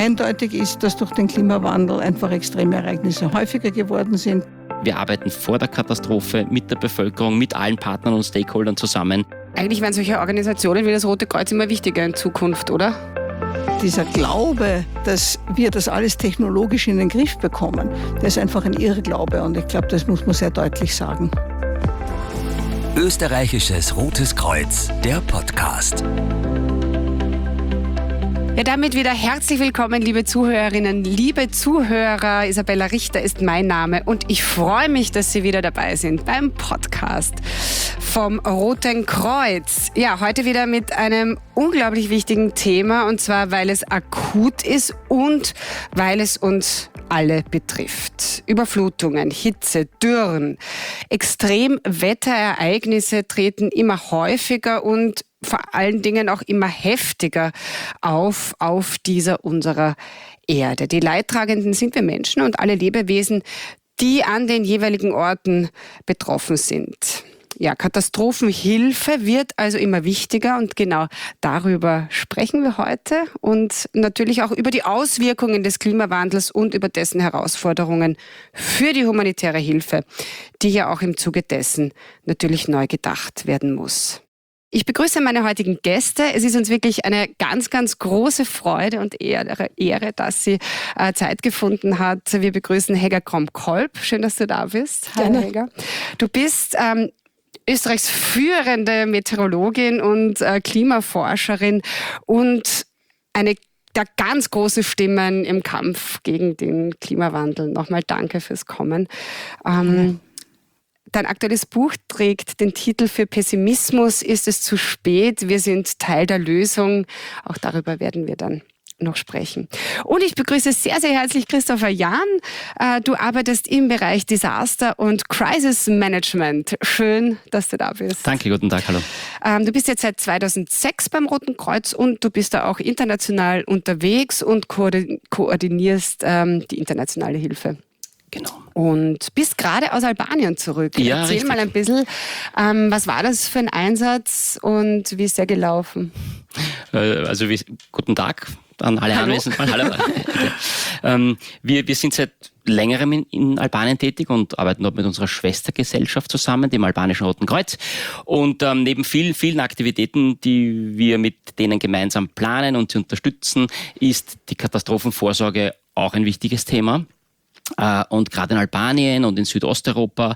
Eindeutig ist, dass durch den Klimawandel einfach extreme Ereignisse häufiger geworden sind. Wir arbeiten vor der Katastrophe mit der Bevölkerung, mit allen Partnern und Stakeholdern zusammen. Eigentlich werden solche Organisationen wie das Rote Kreuz immer wichtiger in Zukunft, oder? Dieser Glaube, dass wir das alles technologisch in den Griff bekommen, der ist einfach ein Irrglaube und ich glaube, das muss man sehr deutlich sagen. Österreichisches Rotes Kreuz, der Podcast. Ja, damit wieder herzlich willkommen, liebe Zuhörerinnen, liebe Zuhörer. Isabella Richter ist mein Name und ich freue mich, dass Sie wieder dabei sind beim Podcast vom Roten Kreuz. Ja, heute wieder mit einem unglaublich wichtigen Thema und zwar, weil es akut ist und weil es uns alle betrifft. Überflutungen, Hitze, Dürren, Extremwetterereignisse treten immer häufiger und vor allen Dingen auch immer heftiger auf dieser unserer Erde. Die Leidtragenden sind wir Menschen und alle Lebewesen, die an den jeweiligen Orten betroffen sind. Ja, Katastrophenhilfe wird also immer wichtiger und genau darüber sprechen wir heute und natürlich auch über die Auswirkungen des Klimawandels und über dessen Herausforderungen für die humanitäre Hilfe, die ja auch im Zuge dessen natürlich neu gedacht werden muss. Ich begrüße meine heutigen Gäste. Es ist uns wirklich eine ganz, ganz große Freude und Ehre, dass sie Zeit gefunden hat. Wir begrüßen Hegger Kromp-Kolb. Schön, dass du da bist. Gerne. Hallo Hegger. Du bist Österreichs führende Meteorologin und Klimaforscherin und eine der ganz große Stimmen im Kampf gegen den Klimawandel. Nochmal danke fürs Kommen. Dein aktuelles Buch trägt den Titel Für Pessimismus ist es zu spät. Wir sind Teil der Lösung. Auch darüber werden wir dann noch sprechen. Und ich begrüße sehr, sehr herzlich Christopher Jahn. Du arbeitest im Bereich Disaster und Crisis Management. Schön, dass du da bist. Danke, guten Tag, hallo. Du bist jetzt seit 2006 beim Roten Kreuz und du bist da auch international unterwegs und koordinierst die internationale Hilfe. Genau. Und bist gerade aus Albanien zurück. Ja, Erzähl richtig. mal ein bisschen, was war das für ein Einsatz und wie ist der gelaufen? Guten Tag an alle Anwesenden. Hallo. Wir sind seit längerem in Albanien tätig und arbeiten dort mit unserer Schwestergesellschaft zusammen, dem Albanischen Roten Kreuz. Und neben vielen Aktivitäten, die wir mit denen gemeinsam planen und sie unterstützen, ist die Katastrophenvorsorge auch ein wichtiges Thema. Und gerade in Albanien und in Südosteuropa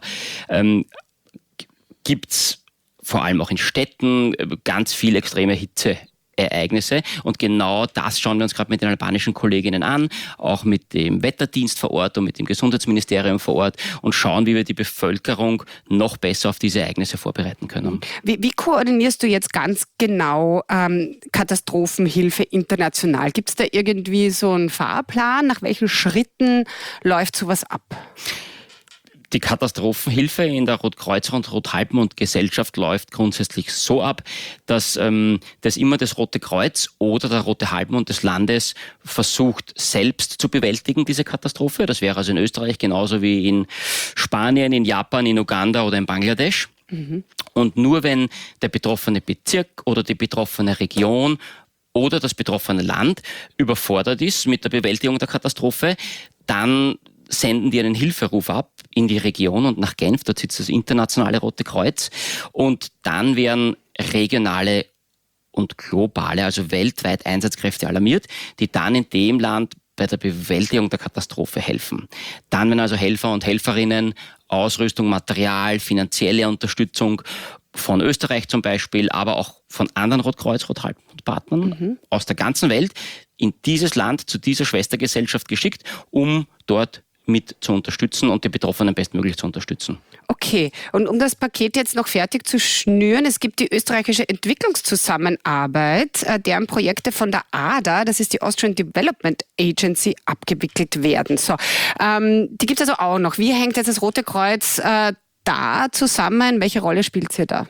gibt es vor allem auch in Städten ganz viel extreme Hitzeereignisse. Und genau das schauen wir uns gerade mit den albanischen Kolleginnen an, auch mit dem Wetterdienst vor Ort und mit dem Gesundheitsministerium vor Ort und schauen, wie wir die Bevölkerung noch besser auf diese Ereignisse vorbereiten können. Wie koordinierst du jetzt ganz genau Katastrophenhilfe international? Gibt es da irgendwie so einen Fahrplan? Nach welchen Schritten läuft sowas ab? Die Katastrophenhilfe in der Rotkreuz- und Rothalbmond-Gesellschaft läuft grundsätzlich so ab, dass das immer das Rote Kreuz oder der Rote Halbmond des Landes versucht, selbst zu bewältigen, diese Katastrophe. Das wäre also in Österreich genauso wie in Spanien, in Japan, in Uganda oder in Bangladesch. Und nur wenn der betroffene Bezirk oder die betroffene Region oder das betroffene Land überfordert ist mit der Bewältigung der Katastrophe, dann senden die einen Hilferuf ab in die Region und nach Genf, dort sitzt das internationale Rote Kreuz und dann werden regionale und globale, also weltweit Einsatzkräfte alarmiert, die dann in dem Land bei der Bewältigung der Katastrophe helfen. Dann werden also Helfer und Helferinnen Ausrüstung, Material, finanzielle Unterstützung von Österreich zum Beispiel, aber auch von anderen Rotkreuz, Rothalbmond-Partnern aus der ganzen Welt in dieses Land, zu dieser Schwestergesellschaft geschickt, um dort mit zu unterstützen und die Betroffenen bestmöglich zu unterstützen. Okay, und um das Paket jetzt noch fertig zu schnüren, es gibt die österreichische Entwicklungszusammenarbeit, deren Projekte von der ADA, das ist die Austrian Development Agency, abgewickelt werden. So, die gibt es also auch noch. Wie hängt jetzt das Rote Kreuz da zusammen? Welche Rolle spielt sie da?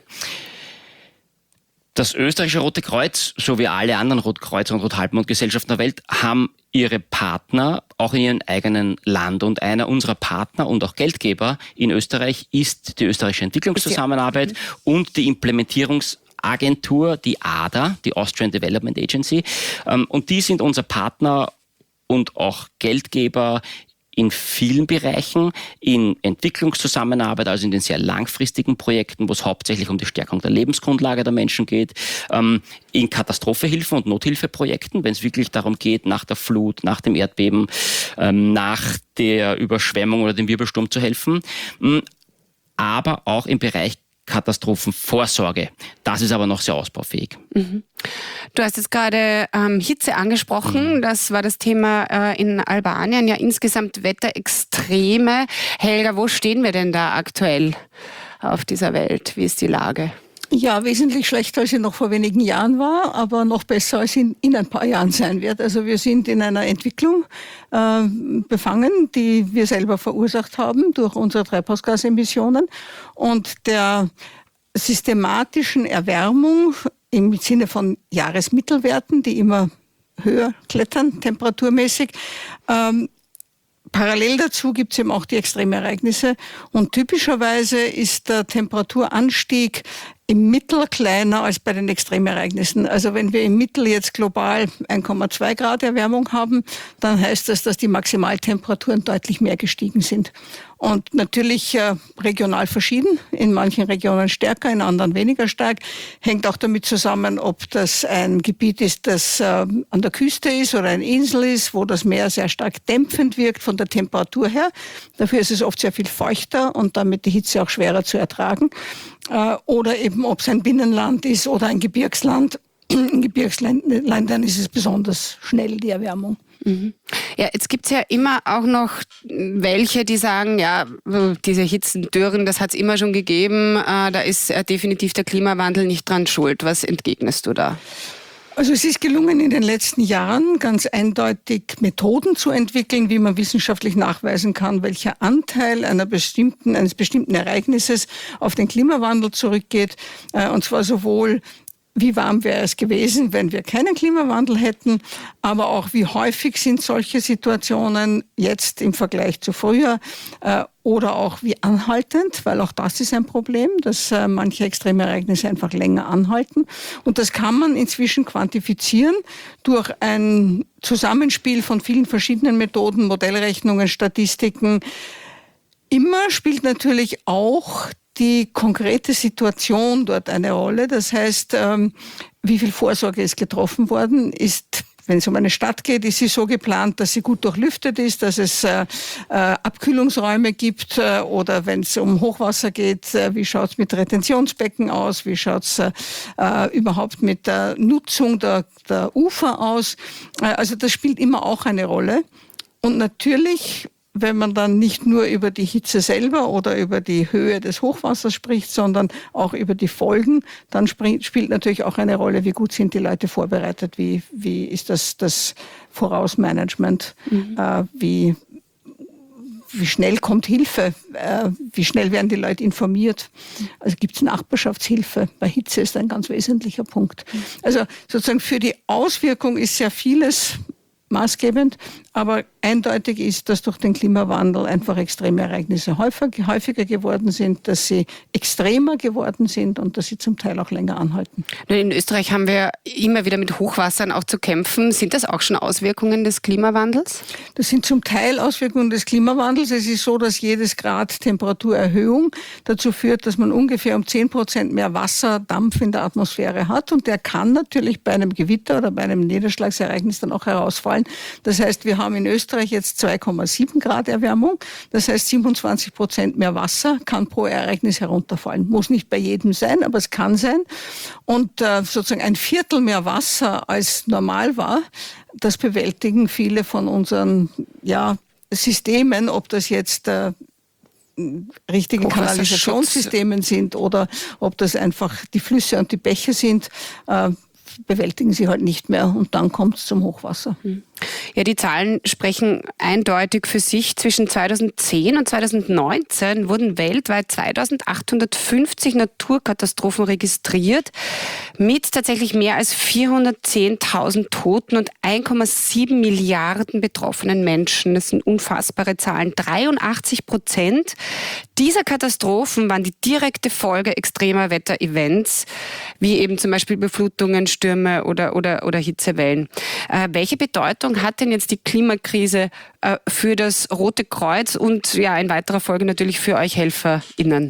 Das österreichische Rote Kreuz, so wie alle anderen Rotkreuz- und Rothalbmond-Gesellschaften der Welt, haben ihre Partner auch in ihrem eigenen Land. Und einer unserer Partner und auch Geldgeber in Österreich ist die österreichische Entwicklungszusammenarbeit und die Implementierungsagentur, die ADA, die Austrian Development Agency. Und die sind unser Partner und auch Geldgeber in vielen Bereichen, in Entwicklungszusammenarbeit, also in den sehr langfristigen Projekten, wo es hauptsächlich um die Stärkung der Lebensgrundlage der Menschen geht, in Katastrophenhilfen und Nothilfeprojekten, wenn es wirklich darum geht, nach der Flut, nach dem Erdbeben, nach der Überschwemmung oder dem Wirbelsturm zu helfen, aber auch im Bereich Katastrophenvorsorge. Das ist aber noch sehr ausbaufähig. Mhm. Du hast jetzt gerade Hitze angesprochen. Das war das Thema in Albanien. Ja, insgesamt Wetterextreme. Helga, wo stehen wir denn da aktuell auf dieser Welt? Wie ist die Lage? Ja, wesentlich schlechter, als sie noch vor wenigen Jahren war, aber noch besser, als sie in ein paar Jahren sein wird. Also wir sind in einer Entwicklung befangen, die wir selber verursacht haben durch unsere Treibhausgasemissionen und der systematischen Erwärmung im Sinne von Jahresmittelwerten, die immer höher klettern, temperaturmäßig. Parallel dazu gibt es eben auch die Extremereignisse und typischerweise ist der Temperaturanstieg im Mittel kleiner als bei den Extremereignissen. Also wenn wir im Mittel jetzt global 1,2 Grad Erwärmung haben, dann heißt das, dass die Maximaltemperaturen deutlich mehr gestiegen sind. Und natürlich regional verschieden, in manchen Regionen stärker, in anderen weniger stark. Hängt auch damit zusammen, ob das ein Gebiet ist, das an der Küste ist oder eine Insel ist, wo das Meer sehr stark dämpfend wirkt von der Temperatur her. Dafür ist es oft sehr viel feuchter und damit die Hitze auch schwerer zu ertragen. Oder eben, ob es ein Binnenland ist oder ein Gebirgsland. In Gebirgsländern ist es besonders schnell, die Erwärmung. Ja, jetzt gibt's ja immer auch noch welche, die sagen, ja, diese Hitzen, Dürren, das hat's immer schon gegeben, da ist definitiv der Klimawandel nicht dran schuld. Was entgegnest du da? Also es ist gelungen, in den letzten Jahren ganz eindeutig Methoden zu entwickeln, wie man wissenschaftlich nachweisen kann, welcher Anteil eines bestimmten Ereignisses auf den Klimawandel zurückgeht. Und zwar sowohl, wie warm wäre es gewesen, wenn wir keinen Klimawandel hätten, aber auch, wie häufig sind solche Situationen jetzt im Vergleich zu früher, oder auch wie anhaltend, weil auch das ist ein Problem, dass manche Extremereignisse einfach länger anhalten. Und das kann man inzwischen quantifizieren durch ein Zusammenspiel von vielen verschiedenen Methoden, Modellrechnungen, Statistiken. Immer spielt natürlich auch die konkrete Situation dort eine Rolle. Das heißt, wie viel Vorsorge ist getroffen worden, ist, wenn es um eine Stadt geht, ist sie so geplant, dass sie gut durchlüftet ist, dass es Abkühlungsräume gibt, oder wenn es um Hochwasser geht, wie schaut es mit Retentionsbecken aus, wie schaut es überhaupt mit der Nutzung der Ufer aus. Also das spielt immer auch eine Rolle. Und natürlich, wenn man dann nicht nur über die Hitze selber oder über die Höhe des Hochwassers spricht, sondern auch über die Folgen, dann spielt natürlich auch eine Rolle, wie gut sind die Leute vorbereitet, wie ist das Vorausmanagement, wie schnell kommt Hilfe, wie schnell werden die Leute informiert. Also gibt es Nachbarschaftshilfe. Bei Hitze ist ein ganz wesentlicher Punkt. Also sozusagen für die Auswirkung ist sehr vieles maßgebend, aber eindeutig ist, dass durch den Klimawandel einfach extreme Ereignisse häufiger geworden sind, dass sie extremer geworden sind und dass sie zum Teil auch länger anhalten. In Österreich haben wir immer wieder mit Hochwassern auch zu kämpfen. Sind das auch schon Auswirkungen des Klimawandels? Das sind zum Teil Auswirkungen des Klimawandels. Es ist so, dass jedes Grad Temperaturerhöhung dazu führt, dass man ungefähr um 10% mehr Wasserdampf in der Atmosphäre hat, und der kann natürlich bei einem Gewitter oder bei einem Niederschlagsereignis dann auch herausfallen. Das heißt, wir haben in Österreich jetzt 2,7 Grad Erwärmung. Das heißt, 27% mehr Wasser kann pro Ereignis herunterfallen. Muss nicht bei jedem sein, aber es kann sein. Und sozusagen ein Viertel mehr Wasser als normal war, das bewältigen viele von unseren Systemen, ob das jetzt richtige Kanalisationssystemen sind oder ob das einfach die Flüsse und die Bäche sind, bewältigen sie halt nicht mehr, und dann kommt es zum Hochwasser. Ja, die Zahlen sprechen eindeutig für sich. Zwischen 2010 und 2019 wurden weltweit 2850 Naturkatastrophen registriert, mit tatsächlich mehr als 410.000 Toten und 1,7 Milliarden betroffenen Menschen. Das sind unfassbare Zahlen. 83% dieser Katastrophen waren die direkte Folge extremer Wetterevents, wie eben zum Beispiel Überflutungen, Stürme oder Hitzewellen. Welche Bedeutung Bedeutung hat denn jetzt die Klimakrise für das Rote Kreuz und ja in weiterer Folge natürlich für euch HelferInnen?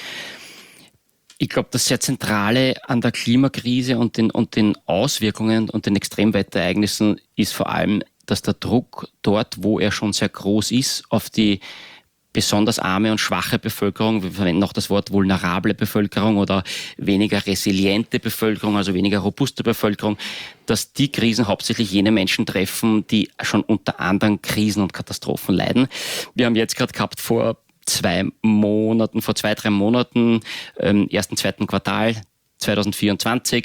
Ich glaube, das sehr Zentrale an der Klimakrise und den Auswirkungen und den Extremwetterereignissen ist vor allem, dass der Druck dort, wo er schon sehr groß ist, auf die besonders arme und schwache Bevölkerung, wir verwenden auch das Wort vulnerable Bevölkerung oder weniger resiliente Bevölkerung, also weniger robuste Bevölkerung, dass die Krisen hauptsächlich jene Menschen treffen, die schon unter anderen Krisen und Katastrophen leiden. Wir haben jetzt gerade gehabt vor 2-3 Monaten, ersten, zweiten Quartal 2024,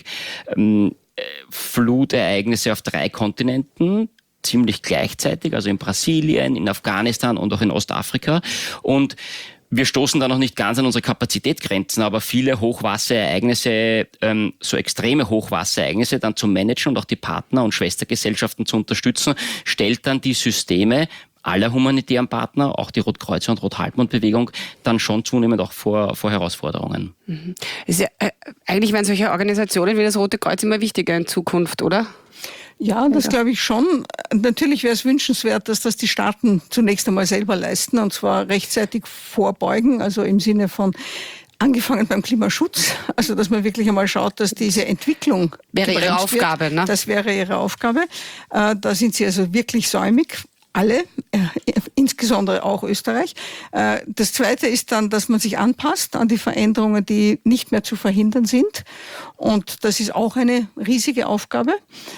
Flutereignisse auf 3 Kontinenten, ziemlich gleichzeitig, also in Brasilien, in Afghanistan und auch in Ostafrika. Und wir stoßen da noch nicht ganz an unsere Kapazitätsgrenzen, aber viele Hochwasserereignisse, so extreme Hochwasserereignisse dann zu managen und auch die Partner- und Schwestergesellschaften zu unterstützen, stellt dann die Systeme aller humanitären Partner, auch die Rotkreuz- und Rothalbmond-Bewegung, dann schon zunehmend auch vor Herausforderungen. Mhm. Ist ja, eigentlich werden solche Organisationen wie das Rote Kreuz immer wichtiger in Zukunft, oder? Ja, das glaube ich schon. Natürlich wäre es wünschenswert, dass das die Staaten zunächst einmal selber leisten und zwar rechtzeitig vorbeugen, also im Sinne von angefangen beim Klimaschutz, also dass man wirklich einmal schaut, dass diese Entwicklung wäre ihre Aufgabe, ne? Das wäre ihre Aufgabe. Da sind sie also wirklich säumig. Alle, insbesondere auch Österreich. Das Zweite ist dann, dass man sich anpasst an die Veränderungen, die nicht mehr zu verhindern sind. Und das ist auch eine riesige Aufgabe.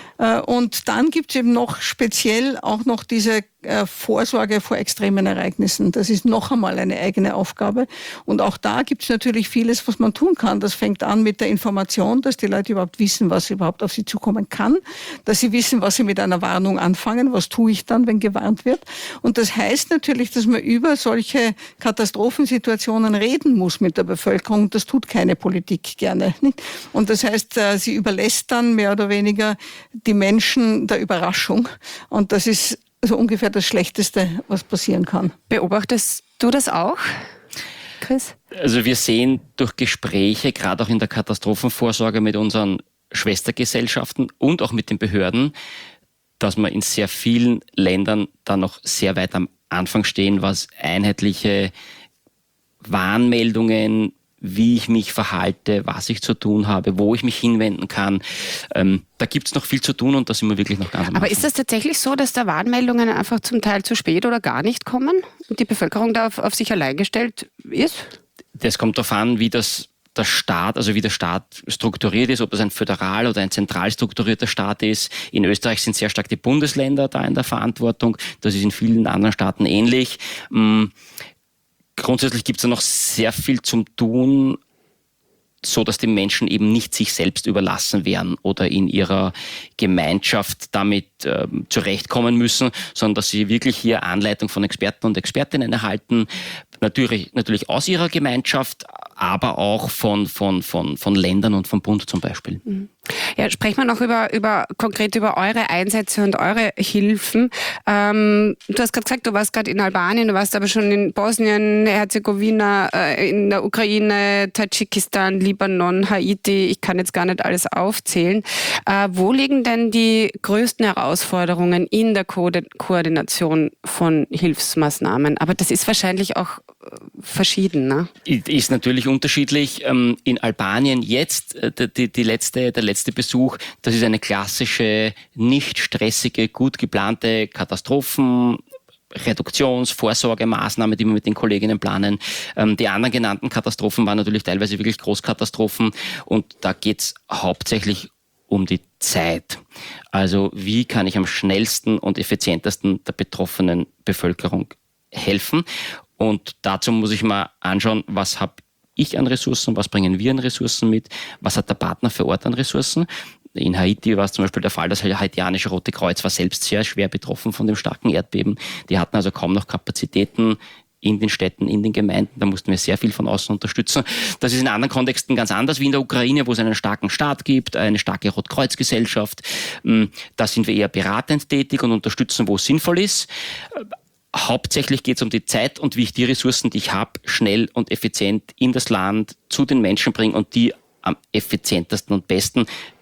Und dann gibt es eben noch speziell auch noch diese Vorsorge vor extremen Ereignissen. Das ist noch einmal eine eigene Aufgabe. Und auch da gibt es natürlich vieles, was man tun kann. Das fängt an mit der Information, dass die Leute überhaupt wissen, was überhaupt auf sie zukommen kann, dass sie wissen, was sie mit einer Warnung anfangen, was tue ich dann, wenn gewarnt wird. Und das heißt natürlich, dass man über solche Katastrophensituationen reden muss mit der Bevölkerung. Das tut keine Politik gerne. Nicht? Und das heißt, sie überlässt dann mehr oder weniger die Menschen der Überraschung. Und das ist so ungefähr das Schlechteste, was passieren kann. Beobachtest du das auch, Chris? Also wir sehen durch Gespräche, gerade auch in der Katastrophenvorsorge mit unseren Schwestergesellschaften und auch mit den Behörden, dass wir in sehr vielen Ländern da noch sehr weit am Anfang stehen, was einheitliche Warnmeldungen, wie ich mich verhalte, was ich zu tun habe, wo ich mich hinwenden kann. Da gibt es noch viel zu tun und da sind wir wirklich noch ganz am Anfang. Aber ist das tatsächlich so, dass da Warnmeldungen einfach zum Teil zu spät oder gar nicht kommen und die Bevölkerung da auf sich allein gestellt ist? Das kommt darauf an, wie der Staat strukturiert ist, ob das ein föderal oder ein zentral strukturierter Staat ist. In Österreich sind sehr stark die Bundesländer da in der Verantwortung. Das ist in vielen anderen Staaten ähnlich. Grundsätzlich gibt es da noch sehr viel zum Tun, so dass die Menschen eben nicht sich selbst überlassen werden oder in ihrer Gemeinschaft damit zurechtkommen müssen, sondern dass sie wirklich hier Anleitung von Experten und Expertinnen erhalten, natürlich aus ihrer Gemeinschaft, aber auch von Ländern und vom Bund zum Beispiel. Ja, sprechen wir noch konkret über eure Einsätze und eure Hilfen. Du hast gerade gesagt, du warst gerade in Albanien, du warst aber schon in Bosnien, Herzegowina, in der Ukraine, Tadschikistan, Libanon, Haiti. Ich kann jetzt gar nicht alles aufzählen. Wo liegen denn die größten Herausforderungen in der Koordination von Hilfsmaßnahmen? Aber das ist wahrscheinlich auch verschieden, ne? Ist natürlich unterschiedlich. In Albanien jetzt, der letzte Besuch, das ist eine klassische, nicht stressige, gut geplante Vorsorgemaßnahme, die wir mit den Kolleginnen planen. Die anderen genannten Katastrophen waren natürlich teilweise wirklich Großkatastrophen und da geht es hauptsächlich um die Zeit. Also wie kann ich am schnellsten und effizientesten der betroffenen Bevölkerung helfen? Und dazu muss ich mal anschauen, was habe ich an Ressourcen, was bringen wir an Ressourcen mit, was hat der Partner für Ort an Ressourcen. In Haiti war es zum Beispiel der Fall, das haitianische Rote Kreuz war selbst sehr schwer betroffen von dem starken Erdbeben. Die hatten also kaum noch Kapazitäten in den Städten, in den Gemeinden. Da mussten wir sehr viel von außen unterstützen. Das ist in anderen Kontexten ganz anders wie in der Ukraine, wo es einen starken Staat gibt, eine starke Rotkreuzgesellschaft. Da sind wir eher beratend tätig und unterstützen, wo es sinnvoll ist. Hauptsächlich geht es um die Zeit und wie ich die Ressourcen, die ich habe, schnell und effizient in das Land zu den Menschen bringe und die am effizientesten und besten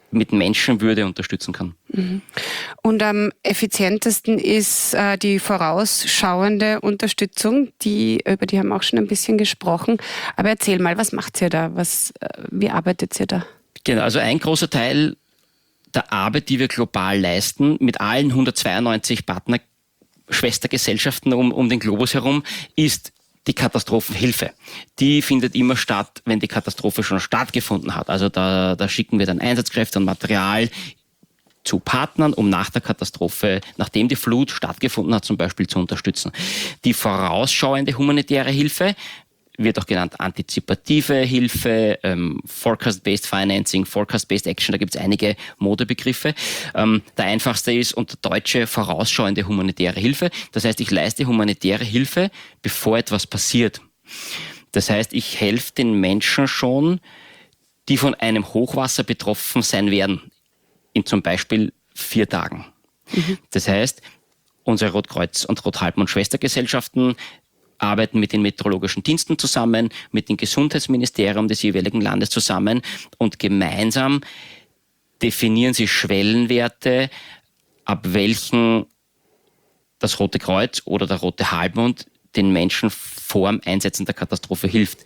mit Menschenwürde unterstützen kann. Und am effizientesten ist die vorausschauende Unterstützung, über die haben wir auch schon ein bisschen gesprochen. Aber erzähl mal, was macht ihr da? Wie arbeitet ihr da? Genau, also ein großer Teil der Arbeit, die wir global leisten, mit allen 192 Partnerschwestergesellschaften um den Globus herum, ist die Katastrophenhilfe. Die findet immer statt, wenn die Katastrophe schon stattgefunden hat. Also da schicken wir dann Einsatzkräfte und Material zu Partnern, um nach der Katastrophe, nachdem die Flut stattgefunden hat, zum Beispiel zu unterstützen. Die vorausschauende humanitäre Hilfe wird auch genannt antizipative Hilfe, Forecast-Based Financing, Forecast-Based Action, da gibt es einige Modebegriffe. Der einfachste ist unter Deutsche vorausschauende humanitäre Hilfe. Das heißt, ich leiste humanitäre Hilfe, bevor etwas passiert. Das heißt, ich helfe den Menschen schon, die von einem Hochwasser betroffen sein werden, in zum Beispiel 4 Tagen. Das heißt, unsere Rotkreuz- und Rothalbmond-Schwestergesellschaften arbeiten mit den meteorologischen Diensten zusammen, mit dem Gesundheitsministerium des jeweiligen Landes zusammen und gemeinsam definieren sie Schwellenwerte, ab welchen das Rote Kreuz oder der Rote Halbmond den Menschen vor dem Einsetzen der Katastrophe hilft.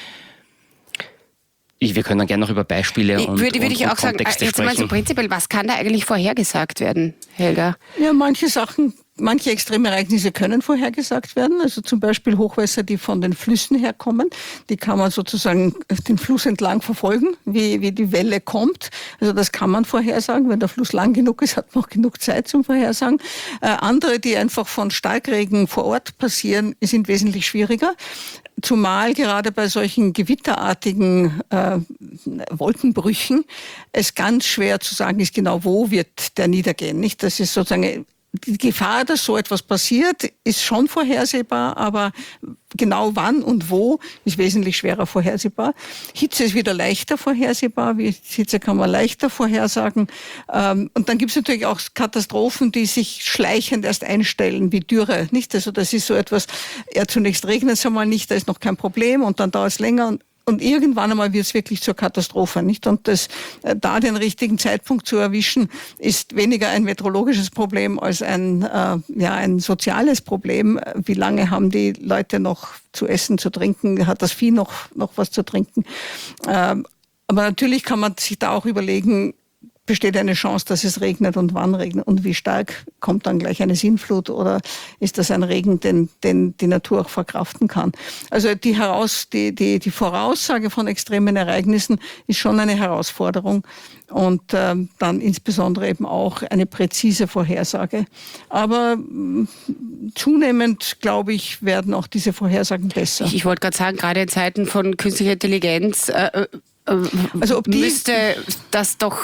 Wir können dann gerne noch über Beispiele und würde ich auch sagen, Kontexte jetzt mal so sprechen. prinzipiell, was kann da eigentlich vorhergesagt werden, Helga? Ja, manche extreme Ereignisse können vorhergesagt werden. Also zum Beispiel Hochwässer, die von den Flüssen herkommen. Die kann man sozusagen den Fluss entlang verfolgen, wie die Welle kommt. Also das kann man vorhersagen. Wenn der Fluss lang genug ist, hat man auch genug Zeit zum Vorhersagen. Andere, die einfach von Starkregen vor Ort passieren, sind wesentlich schwieriger. Zumal gerade bei solchen gewitterartigen Wolkenbrüchen es ganz schwer zu sagen ist, genau wo wird der niedergehen. Nicht? Das ist sozusagen die Gefahr, dass so etwas passiert, ist schon vorhersehbar, aber genau wann und wo ist wesentlich schwerer vorhersehbar. Hitze ist wieder leichter vorhersehbar. Hitze kann man leichter vorhersagen. Und dann gibt es natürlich auch Katastrophen, die sich schleichend erst einstellen, wie Dürre. Nicht? Also das ist so etwas, zunächst regnet es einmal nicht, da ist noch kein Problem und dann dauert es länger und irgendwann einmal wird es wirklich zur Katastrophe, nicht? Und da den richtigen Zeitpunkt zu erwischen, ist weniger ein meteorologisches Problem als ein soziales Problem. Wie lange haben die Leute noch zu essen, zu trinken? Hat das Vieh noch was zu trinken? Aber natürlich kann man sich da auch überlegen, besteht eine Chance, dass es regnet und wann regnet und wie stark, kommt dann gleich eine Sintflut oder ist das ein Regen, den die Natur auch verkraften kann. Also die Voraussage von extremen Ereignissen ist schon eine Herausforderung und dann insbesondere eben auch eine präzise Vorhersage. Aber zunehmend, glaube ich, werden auch diese Vorhersagen besser. Ich wollte gerade sagen, gerade in Zeiten von künstlicher Intelligenz also müsste das doch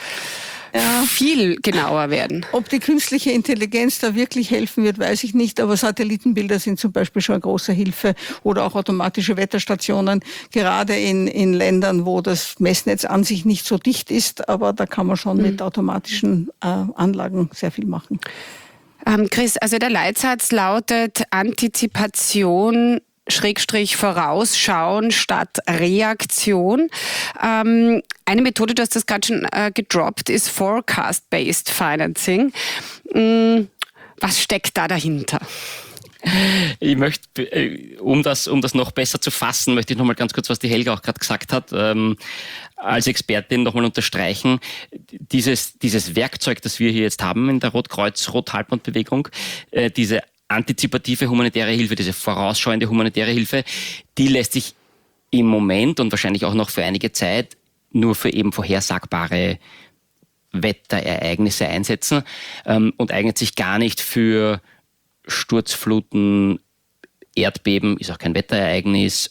viel genauer werden. Ob die künstliche Intelligenz da wirklich helfen wird, weiß ich nicht. Aber Satellitenbilder sind zum Beispiel schon eine große Hilfe oder auch automatische Wetterstationen, gerade in Ländern, wo das Messnetz an sich nicht so dicht ist. Aber da kann man schon mit automatischen Anlagen sehr viel machen. Chris, also der Leitsatz lautet Antizipation /Vorausschauen statt Reaktion. Eine Methode, du hast das gerade schon gedroppt, ist Forecast-Based Financing. Was steckt da dahinter? Ich möchte, um das noch besser zu fassen, möchte ich noch mal ganz kurz, was die Helga auch gerade gesagt hat, als Expertin noch mal unterstreichen. Dieses Werkzeug, das wir hier jetzt haben in der Rotkreuz-Rothalbmond-Bewegung, diese antizipative humanitäre Hilfe, diese vorausschauende humanitäre Hilfe, die lässt sich im Moment und wahrscheinlich auch noch für einige Zeit nur für eben vorhersagbare Wetterereignisse einsetzen und eignet sich gar nicht für Sturzfluten, Erdbeben, ist auch kein Wetterereignis.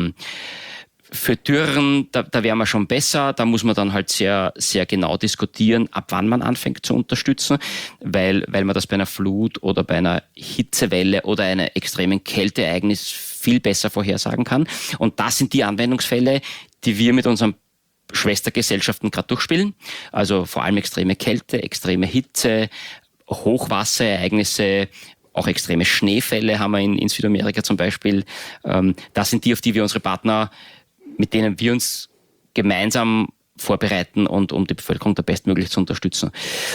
Für Dürren, da wären wir schon besser. Da muss man dann halt sehr, sehr genau diskutieren, ab wann man anfängt zu unterstützen, weil man das bei einer Flut oder bei einer Hitzewelle oder einer extremen Kälteereignis viel besser vorhersagen kann. Und das sind die Anwendungsfälle, die wir mit unseren Schwestergesellschaften gerade durchspielen. Also vor allem extreme Kälte, extreme Hitze, Hochwasserereignisse, auch extreme Schneefälle haben wir in Südamerika zum Beispiel. Das sind die, auf die wir unsere Partner, mit denen wir uns gemeinsam vorbereiten und um die Bevölkerung da bestmöglich zu unterstützen.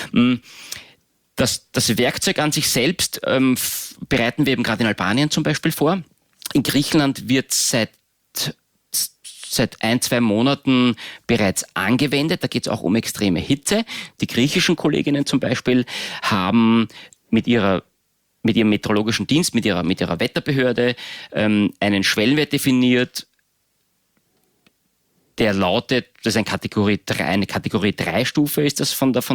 Das Werkzeug an sich selbst bereiten wir eben gerade in Albanien zum Beispiel vor. In Griechenland wird seit 1-2 Monaten bereits angewendet. Da geht es auch um extreme Hitze. Die griechischen Kolleginnen zum Beispiel haben mit ihrem meteorologischen Dienst, mit ihrer Wetterbehörde einen Schwellenwert definiert, der lautet, das ist eine Kategorie 3 Stufe ist das von den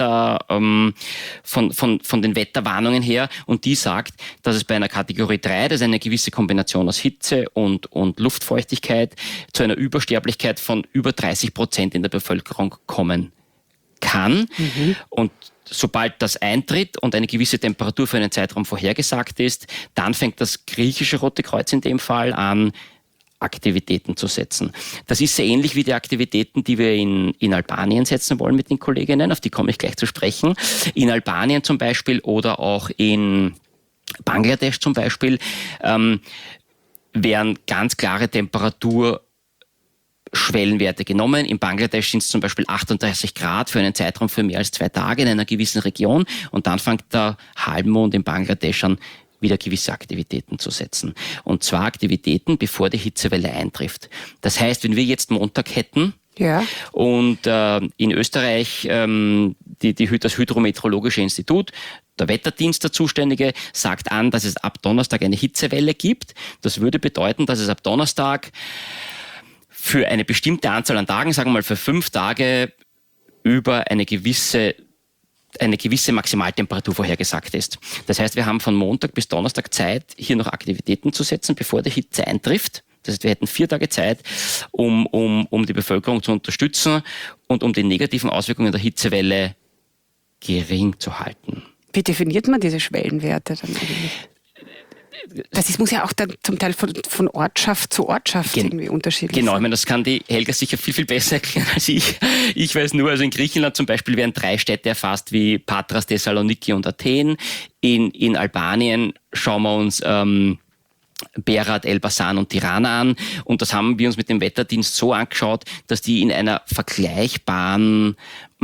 Wetterwarnungen her, und die sagt, dass es bei einer Kategorie 3, das ist eine gewisse Kombination aus Hitze und Luftfeuchtigkeit, zu einer Übersterblichkeit von über 30% in der Bevölkerung kommen kann. Und sobald das eintritt und eine gewisse Temperatur für einen Zeitraum vorhergesagt ist, dann fängt das griechische Rote Kreuz in dem Fall an, Aktivitäten zu setzen. Das ist sehr ähnlich wie die Aktivitäten, die wir in Albanien setzen wollen mit den Kolleginnen, auf die komme ich gleich zu sprechen. In Albanien zum Beispiel oder auch in Bangladesch zum Beispiel werden ganz klare Temperaturschwellenwerte genommen. In Bangladesch sind es zum Beispiel 38 Grad für einen Zeitraum für mehr als 2 Tage in einer gewissen Region, und dann fängt der Halbmond in Bangladesch an, wieder gewisse Aktivitäten zu setzen. Und zwar Aktivitäten, bevor die Hitzewelle eintrifft. Das heißt, wenn wir jetzt Montag hätten, und in Österreich das Hydrometeorologische Institut, der Wetterdienst, der Zuständige, sagt an, dass es ab Donnerstag eine Hitzewelle gibt. Das würde bedeuten, dass es ab Donnerstag für eine bestimmte Anzahl an Tagen, sagen wir mal für 5 Tage, über eine gewisse Maximaltemperatur vorhergesagt ist. Das heißt, wir haben von Montag bis Donnerstag Zeit, hier noch Aktivitäten zu setzen, bevor die Hitze eintrifft. Das heißt, wir hätten 4 Tage Zeit, um die Bevölkerung zu unterstützen und um die negativen Auswirkungen der Hitzewelle gering zu halten. Wie definiert man diese Schwellenwerte dann eigentlich? Das muss ja auch dann zum Teil von Ortschaft zu Ortschaft irgendwie unterschiedlich sein. Genau, ich meine, das kann die Helga sicher viel, viel besser erklären als ich. Ich weiß nur, also in Griechenland zum Beispiel werden 3 Städte erfasst wie Patras, Thessaloniki und Athen. In Albanien schauen wir uns Berat, Elbasan und Tirana an. Und das haben wir uns mit dem Wetterdienst so angeschaut, dass die in einer vergleichbaren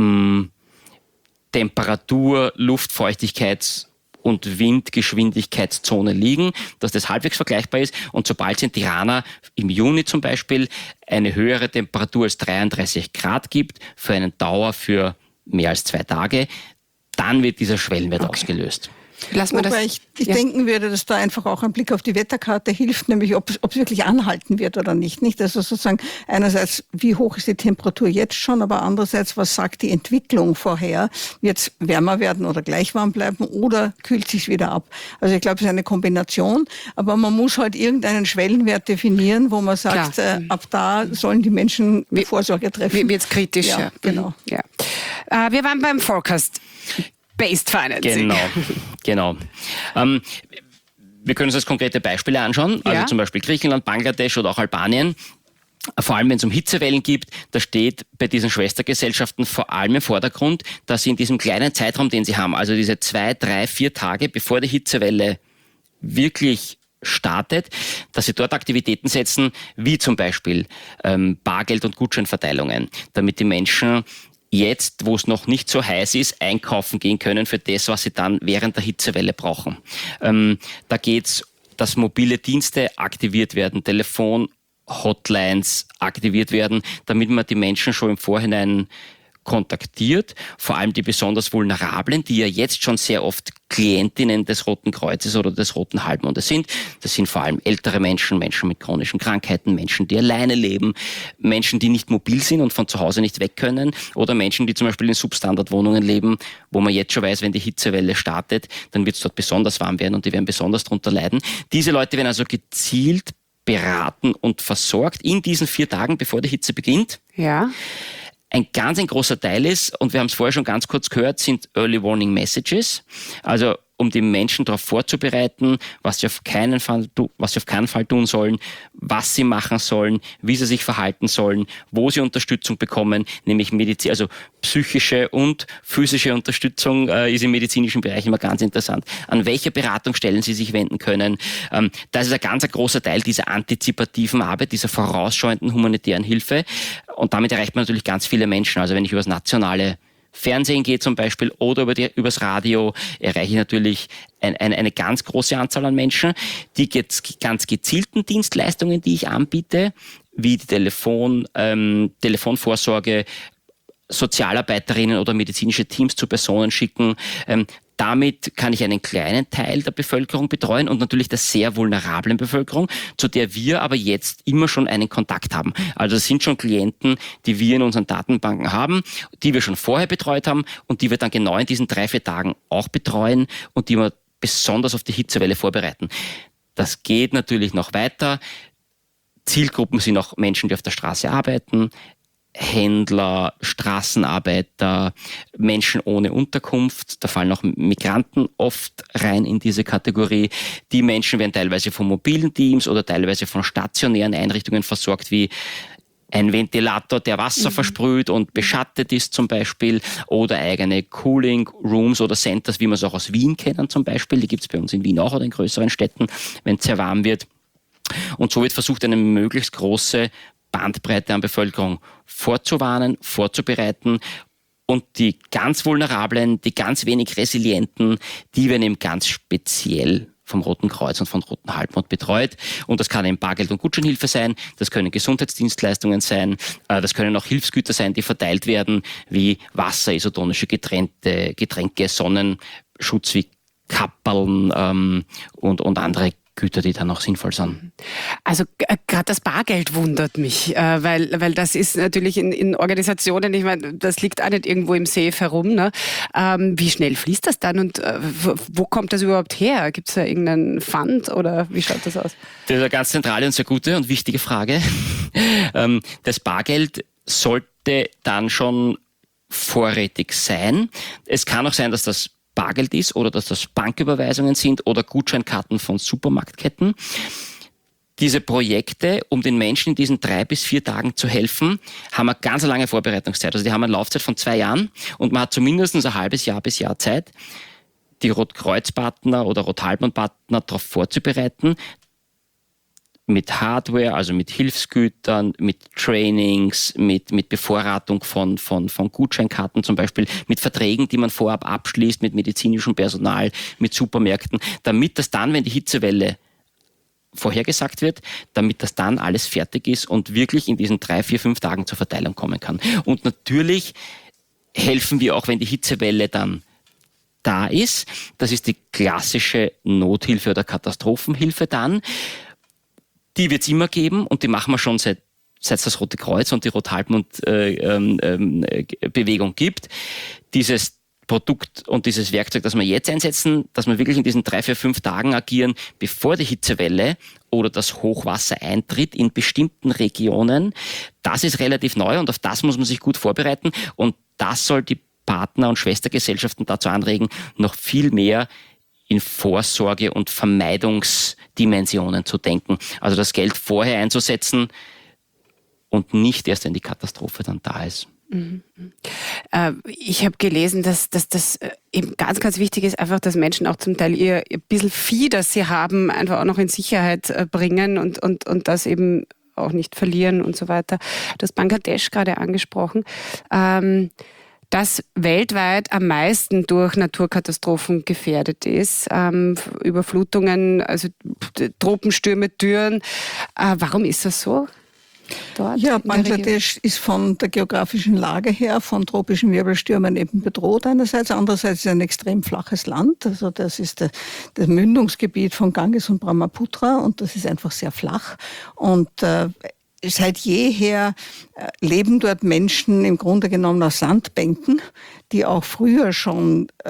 Temperatur-, Luftfeuchtigkeits- und Windgeschwindigkeitszone liegen, dass das halbwegs vergleichbar ist. Und sobald es in Tirana im Juni zum Beispiel eine höhere Temperatur als 33 Grad gibt, für eine Dauer für mehr als 2 Tage, dann wird dieser Schwellenwert ausgelöst. Wobei ich denken würde, dass da einfach auch ein Blick auf die Wetterkarte hilft, nämlich ob es wirklich anhalten wird oder nicht. Also sozusagen einerseits, wie hoch ist die Temperatur jetzt schon, aber andererseits, was sagt die Entwicklung vorher? Wird es wärmer werden oder gleich warm bleiben oder kühlt sich wieder ab? Also ich glaube, es ist eine Kombination, aber man muss halt irgendeinen Schwellenwert definieren, wo man sagt, ab da sollen die Menschen Vorsorge treffen. Wird es kritisch. Ja, genau. Ja. Wir waren beim Forecast. Based Financing. Genau. Wir können uns jetzt konkrete Beispiele anschauen, also zum Beispiel Griechenland, Bangladesch oder auch Albanien. Vor allem, wenn es um Hitzewellen geht, da steht bei diesen Schwestergesellschaften vor allem im Vordergrund, dass sie in diesem kleinen Zeitraum, den sie haben, also diese 2, 3, 4 Tage, bevor die Hitzewelle wirklich startet, dass sie dort Aktivitäten setzen, wie zum Beispiel Bargeld- und Gutscheinverteilungen, damit die Menschen jetzt, wo es noch nicht so heiß ist, einkaufen gehen können für das, was sie dann während der Hitzewelle brauchen. Da geht's, dass mobile Dienste aktiviert werden, Telefon-Hotlines aktiviert werden, damit man die Menschen schon im Vorhinein kontaktiert, vor allem die besonders Vulnerablen, die ja jetzt schon sehr oft Klientinnen des Roten Kreuzes oder des Roten Halbmondes sind. Das sind vor allem ältere Menschen, Menschen mit chronischen Krankheiten, Menschen, die alleine leben, Menschen, die nicht mobil sind und von zu Hause nicht weg können oder Menschen, die zum Beispiel in Substandardwohnungen leben, wo man jetzt schon weiß, wenn die Hitzewelle startet, dann wird es dort besonders warm werden und die werden besonders darunter leiden. Diese Leute werden also gezielt beraten und versorgt in diesen 4 Tagen, bevor die Hitze beginnt. Ja. Ein großer Teil ist, und wir haben es vorher schon ganz kurz gehört, sind Early Warning Messages. Also um die Menschen darauf vorzubereiten, was sie auf keinen Fall tun sollen, was sie machen sollen, wie sie sich verhalten sollen, wo sie Unterstützung bekommen, nämlich also psychische und physische Unterstützung ist im medizinischen Bereich immer ganz interessant. An welche Beratungsstellen sie sich wenden können. Das ist ein ganz großer Teil dieser antizipativen Arbeit, dieser vorausschauenden humanitären Hilfe. Und damit erreicht man natürlich ganz viele Menschen. Also wenn ich über das nationale Fernsehen gehe zum Beispiel oder übers Radio, erreiche ich natürlich eine ganz große Anzahl an Menschen, die jetzt ganz gezielten Dienstleistungen, die ich anbiete, wie die Telefonvorsorge, Sozialarbeiterinnen oder medizinische Teams zu Personen schicken. Damit kann ich einen kleinen Teil der Bevölkerung betreuen und natürlich der sehr vulnerablen Bevölkerung, zu der wir aber jetzt immer schon einen Kontakt haben. Also das sind schon Klienten, die wir in unseren Datenbanken haben, die wir schon vorher betreut haben und die wir dann genau in diesen 3-4 Tagen auch betreuen und die wir besonders auf die Hitzewelle vorbereiten. Das geht natürlich noch weiter. Zielgruppen sind auch Menschen, die auf der Straße arbeiten, Händler, Straßenarbeiter, Menschen ohne Unterkunft, da fallen auch Migranten oft rein in diese Kategorie. Die Menschen werden teilweise von mobilen Teams oder teilweise von stationären Einrichtungen versorgt, wie ein Ventilator, der Wasser versprüht und beschattet ist zum Beispiel, oder eigene Cooling Rooms oder Centers, wie wir es auch aus Wien kennen zum Beispiel. Die gibt es bei uns in Wien auch oder in größeren Städten, wenn es sehr warm wird. Und so wird versucht, eine möglichst große Bandbreite an Bevölkerung vorzuwarnen, vorzubereiten und die ganz Vulnerablen, die ganz wenig Resilienten, die werden eben ganz speziell vom Roten Kreuz und vom Roten Halbmond betreut. Und das kann eben Bargeld- und Gutscheinhilfe sein, das können Gesundheitsdienstleistungen sein, das können auch Hilfsgüter sein, die verteilt werden, wie Wasser, isotonische Getränke, Sonnenschutz wie Kapperln und andere Güter, die dann auch sinnvoll sind. Also gerade das Bargeld wundert mich, weil das ist natürlich in Organisationen, ich meine, das liegt auch nicht irgendwo im Safe herum. Ne? Wie schnell fließt das dann und wo kommt das überhaupt her? Gibt es da irgendeinen Fund oder wie schaut das aus? Das ist eine ganz zentrale und sehr gute und wichtige Frage. Das Bargeld sollte dann schon vorrätig sein. Es kann auch sein, dass das Bargeld ist oder dass das Banküberweisungen sind oder Gutscheinkarten von Supermarktketten. Diese Projekte, um den Menschen in diesen 3 bis 4 Tagen zu helfen, haben eine ganz lange Vorbereitungszeit. Also die haben eine Laufzeit von 2 Jahren und man hat zumindest ein halbes Jahr bis Jahr Zeit, die Rotkreuz-Partner oder Rothalbmond-Partner darauf vorzubereiten, mit Hardware, also mit Hilfsgütern, mit Trainings, mit Bevorratung von Gutscheinkarten zum Beispiel, mit Verträgen, die man vorab abschließt, mit medizinischem Personal, mit Supermärkten, damit das dann, wenn die Hitzewelle vorhergesagt wird, damit das dann alles fertig ist und wirklich in diesen 3, 4, 5 Tagen zur Verteilung kommen kann. Und natürlich helfen wir auch, wenn die Hitzewelle dann da ist. Das ist die klassische Nothilfe oder Katastrophenhilfe dann. Die wird es immer geben und die machen wir schon seit es das Rote Kreuz und die Rothalbmond-Bewegung gibt. Dieses Produkt und dieses Werkzeug, das wir jetzt einsetzen, dass wir wirklich in diesen 3, 4, 5 Tagen agieren, bevor die Hitzewelle oder das Hochwasser eintritt in bestimmten Regionen, das ist relativ neu und auf das muss man sich gut vorbereiten und das soll die Partner- und Schwestergesellschaften dazu anregen, noch viel mehr in Vorsorge- und Vermeidungsdimensionen zu denken. Also das Geld vorher einzusetzen und nicht erst, wenn die Katastrophe dann da ist. Ich habe gelesen, dass das eben ganz, ganz wichtig ist, einfach, dass Menschen auch zum Teil ihr bisschen Vieh, das sie haben, einfach auch noch in Sicherheit bringen und das eben auch nicht verlieren und so weiter. Du hast Bangladesch gerade angesprochen. Das weltweit am meisten durch Naturkatastrophen gefährdet ist. Überflutungen, also Tropenstürme, Dürren. Warum ist das so? Dort ja, Bangladesch ist von der geografischen Lage her von tropischen Wirbelstürmen eben bedroht einerseits. Andererseits ist es ein extrem flaches Land. Also das ist das Mündungsgebiet von Ganges und Brahmaputra und das ist einfach sehr flach. Und seit jeher leben dort Menschen im Grunde genommen auf Sandbänken, die auch früher schon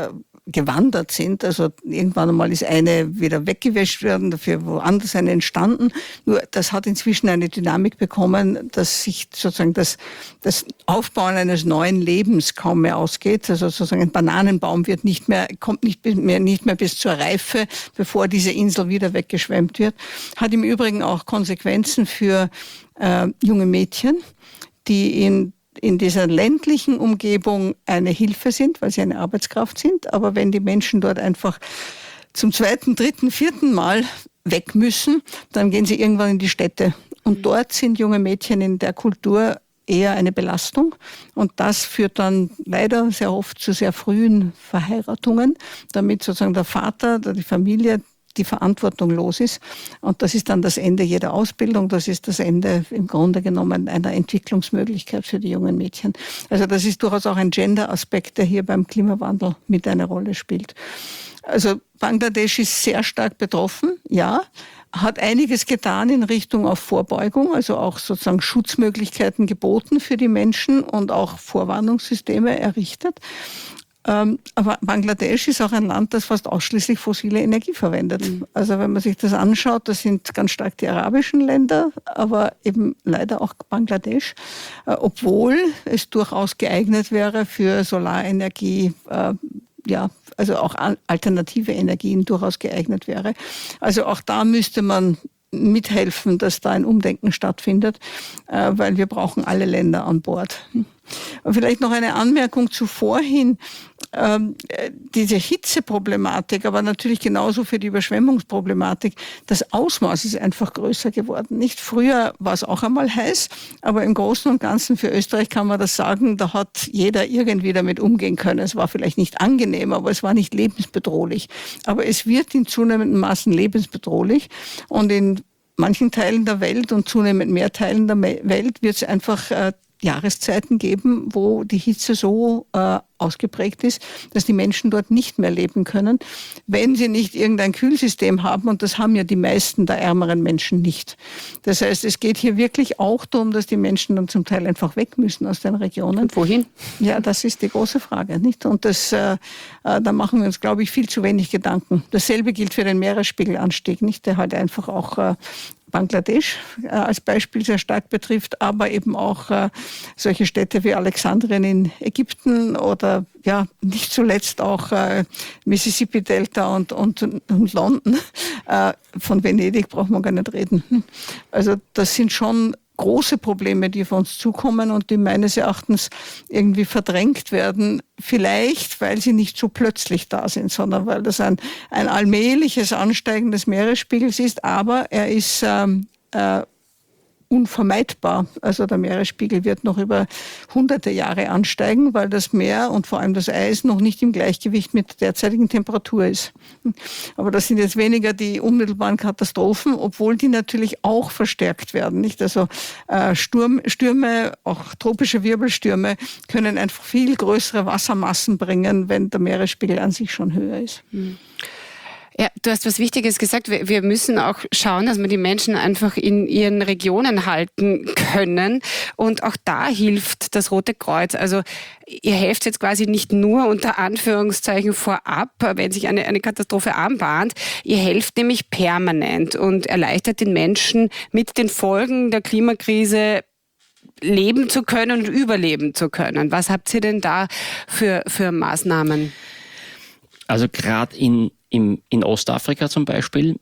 gewandert sind. Also irgendwann einmal ist eine wieder weggewäscht worden, dafür woanders eine entstanden. Nur das hat inzwischen eine Dynamik bekommen, dass sich sozusagen das Aufbauen eines neuen Lebens kaum mehr ausgeht. Also sozusagen ein Bananenbaum kommt nicht mehr bis zur Reife, bevor diese Insel wieder weggeschwemmt wird. Hat im Übrigen auch Konsequenzen für junge Mädchen, die in dieser ländlichen Umgebung eine Hilfe sind, weil sie eine Arbeitskraft sind. Aber wenn die Menschen dort einfach zum 2., 3., 4. Mal weg müssen, dann gehen sie irgendwann in die Städte. Und dort sind junge Mädchen in der Kultur eher eine Belastung. Und das führt dann leider sehr oft zu sehr frühen Verheiratungen, damit sozusagen der Vater oder die Familie die Verantwortung los ist. Und das ist dann das Ende jeder Ausbildung. Das ist das Ende im Grunde genommen einer Entwicklungsmöglichkeit für die jungen Mädchen. Also das ist durchaus auch ein Gender-Aspekt, der hier beim Klimawandel mit eine Rolle spielt. Also Bangladesch ist sehr stark betroffen, ja, hat einiges getan in Richtung auf Vorbeugung, also auch sozusagen Schutzmöglichkeiten geboten für die Menschen und auch Vorwarnungssysteme errichtet. Aber Bangladesch ist auch ein Land, das fast ausschließlich fossile Energie verwendet. Also wenn man sich das anschaut, das sind ganz stark die arabischen Länder, aber eben leider auch Bangladesch, obwohl es durchaus geeignet wäre für Solarenergie, also auch alternative Energien durchaus geeignet wäre. Also auch da müsste man mithelfen, dass da ein Umdenken stattfindet, weil wir brauchen alle Länder an Bord. Und vielleicht noch eine Anmerkung zu vorhin. Diese Hitzeproblematik, aber natürlich genauso für die Überschwemmungsproblematik, das Ausmaß ist einfach größer geworden. Nicht früher war es auch einmal heiß, aber im Großen und Ganzen für Österreich kann man das sagen, da hat jeder irgendwie damit umgehen können. Es war vielleicht nicht angenehm, aber es war nicht lebensbedrohlich. Aber es wird in zunehmendem Maßen lebensbedrohlich und in manchen Teilen der Welt und zunehmend mehr Teilen der Welt wird es einfach Jahreszeiten geben, wo die Hitze so ausgeprägt ist, dass die Menschen dort nicht mehr leben können, wenn sie nicht irgendein Kühlsystem haben. Und das haben ja die meisten der ärmeren Menschen nicht. Das heißt, es geht hier wirklich auch darum, dass die Menschen dann zum Teil einfach weg müssen aus den Regionen. Und wohin? Ja, das ist die große Frage, nicht? Und da machen wir uns, glaube ich, viel zu wenig Gedanken. Dasselbe gilt für den Meeresspiegelanstieg, nicht? Der halt einfach auch Bangladesch als Beispiel sehr stark betrifft, aber eben auch solche Städte wie Alexandrien in Ägypten oder nicht zuletzt auch Mississippi-Delta und London. Von Venedig braucht man gar nicht reden. Also das sind schon große Probleme, die auf uns zukommen und die meines Erachtens irgendwie verdrängt werden. Vielleicht, weil sie nicht so plötzlich da sind, sondern weil das ein allmähliches Ansteigen des Meeresspiegels ist, aber er ist unvermeidbar. Also der Meeresspiegel wird noch über hunderte Jahre ansteigen, weil das Meer und vor allem das Eis noch nicht im Gleichgewicht mit der derzeitigen Temperatur ist. Aber das sind jetzt weniger die unmittelbaren Katastrophen, obwohl die natürlich auch verstärkt werden. Nicht? Also Stürme, auch tropische Wirbelstürme, können einfach viel größere Wassermassen bringen, wenn der Meeresspiegel an sich schon höher ist. Ja, du hast was Wichtiges gesagt. Wir müssen auch schauen, dass wir die Menschen einfach in ihren Regionen halten können. Und auch da hilft das Rote Kreuz. Also ihr helft jetzt quasi nicht nur unter Anführungszeichen vorab, wenn sich eine Katastrophe anbahnt. Ihr helft nämlich permanent und erleichtert den Menschen, mit den Folgen der Klimakrise leben zu können und überleben zu können. Was habt ihr denn da für Maßnahmen? Also gerade in Ostafrika zum Beispiel,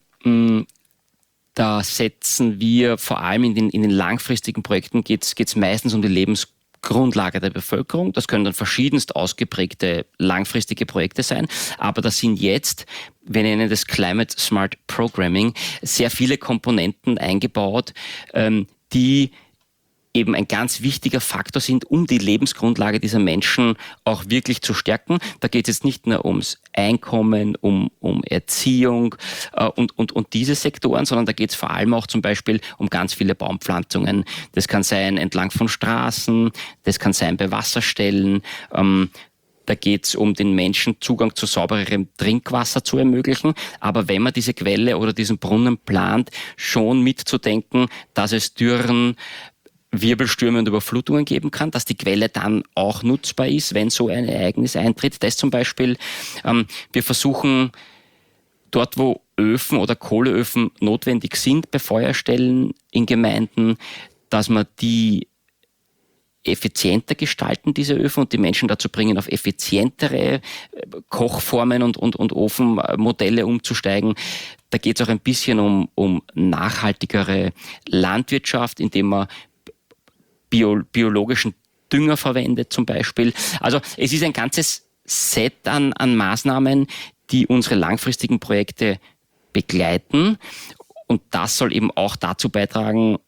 da setzen wir vor allem in den langfristigen Projekten geht's meistens um die Lebensgrundlage der Bevölkerung. Das können dann verschiedenst ausgeprägte langfristige Projekte sein. Aber da sind jetzt, wir nennen das Climate Smart Programming, sehr viele Komponenten eingebaut, die eben ein ganz wichtiger Faktor sind, um die Lebensgrundlage dieser Menschen auch wirklich zu stärken. Da geht es jetzt nicht nur ums Einkommen, um Erziehung und diese Sektoren, sondern da geht es vor allem auch zum Beispiel um ganz viele Baumpflanzungen. Das kann sein entlang von Straßen, das kann sein bei Wasserstellen. Da geht es um den Menschen Zugang zu saubererem Trinkwasser zu ermöglichen. Aber wenn man diese Quelle oder diesen Brunnen plant, schon mitzudenken, dass es Dürren, Wirbelstürme und Überflutungen geben kann, dass die Quelle dann auch nutzbar ist, wenn so ein Ereignis eintritt. Das zum Beispiel, wir versuchen dort, wo Öfen oder Kohleöfen notwendig sind bei Feuerstellen in Gemeinden, dass man die effizienter gestalten, diese Öfen, und die Menschen dazu bringen, auf effizientere Kochformen und Ofenmodelle umzusteigen. Da geht es auch ein bisschen um nachhaltigere Landwirtschaft, indem man biologischen Dünger verwendet zum Beispiel. Also es ist ein ganzes Set an Maßnahmen, die unsere langfristigen Projekte begleiten, und das soll eben auch dazu beitragen,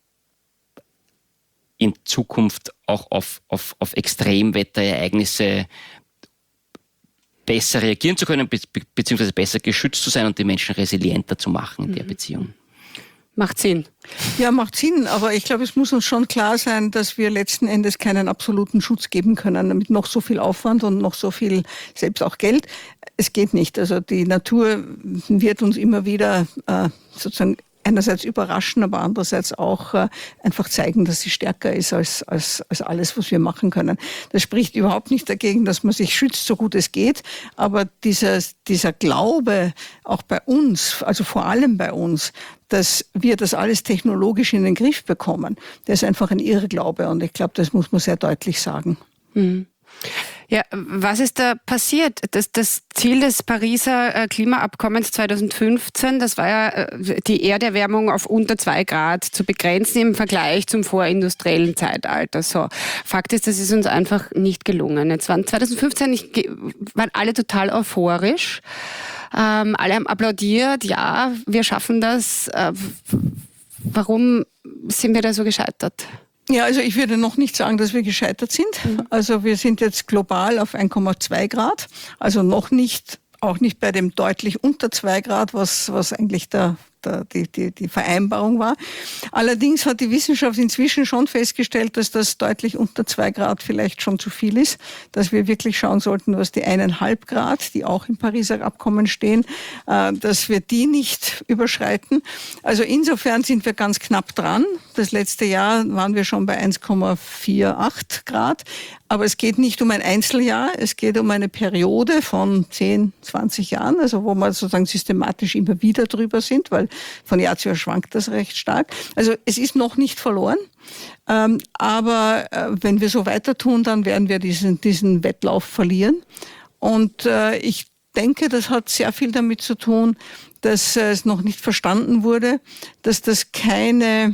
in Zukunft auch auf Extremwetterereignisse besser reagieren zu können, beziehungsweise besser geschützt zu sein und die Menschen resilienter zu machen in der Beziehung. Macht Sinn. Ja, macht Sinn, aber ich glaube, es muss uns schon klar sein, dass wir letzten Endes keinen absoluten Schutz geben können, mit noch so viel Aufwand und noch so viel, selbst auch Geld. Es geht nicht. Also die Natur wird uns immer wieder sozusagen einerseits überraschen, aber andererseits auch einfach zeigen, dass sie stärker ist als alles, was wir machen können. Das spricht überhaupt nicht dagegen, dass man sich schützt, so gut es geht. Aber dieser Glaube auch bei uns, also vor allem bei uns, dass wir das alles technologisch in den Griff bekommen, der ist einfach ein Irrglaube. Und ich glaube, das muss man sehr deutlich sagen. Mhm. Ja, was ist da passiert? Das Ziel des Pariser Klimaabkommens 2015, das war ja, die Erderwärmung auf unter 2 Grad zu begrenzen im Vergleich zum vorindustriellen Zeitalter. So, Fakt ist, das ist uns einfach nicht gelungen. Jetzt waren 2015 waren alle total euphorisch. Alle haben applaudiert, ja, wir schaffen das. Warum sind wir da so gescheitert? Ja, also ich würde noch nicht sagen, dass wir gescheitert sind. Also wir sind jetzt global auf 1,2 Grad, also noch nicht, auch nicht bei dem deutlich unter 2 Grad, was eigentlich die Vereinbarung war. Allerdings hat die Wissenschaft inzwischen schon festgestellt, dass das deutlich unter 2 Grad vielleicht schon zu viel ist, dass wir wirklich schauen sollten, was die 1,5 Grad, die auch im Pariser Abkommen stehen, dass wir die nicht überschreiten. Also insofern sind wir ganz knapp dran. Das letzte Jahr waren wir schon bei 1,48 Grad. Aber es geht nicht um ein Einzeljahr, es geht um eine Periode von 10, 20 Jahren, also wo wir sozusagen systematisch immer wieder drüber sind, weil von Jahr zu Jahr schwankt das recht stark. Also es ist noch nicht verloren, aber wenn wir so weiter tun, dann werden wir diesen Wettlauf verlieren. Und ich denke, das hat sehr viel damit zu tun, dass es noch nicht verstanden wurde, dass das keine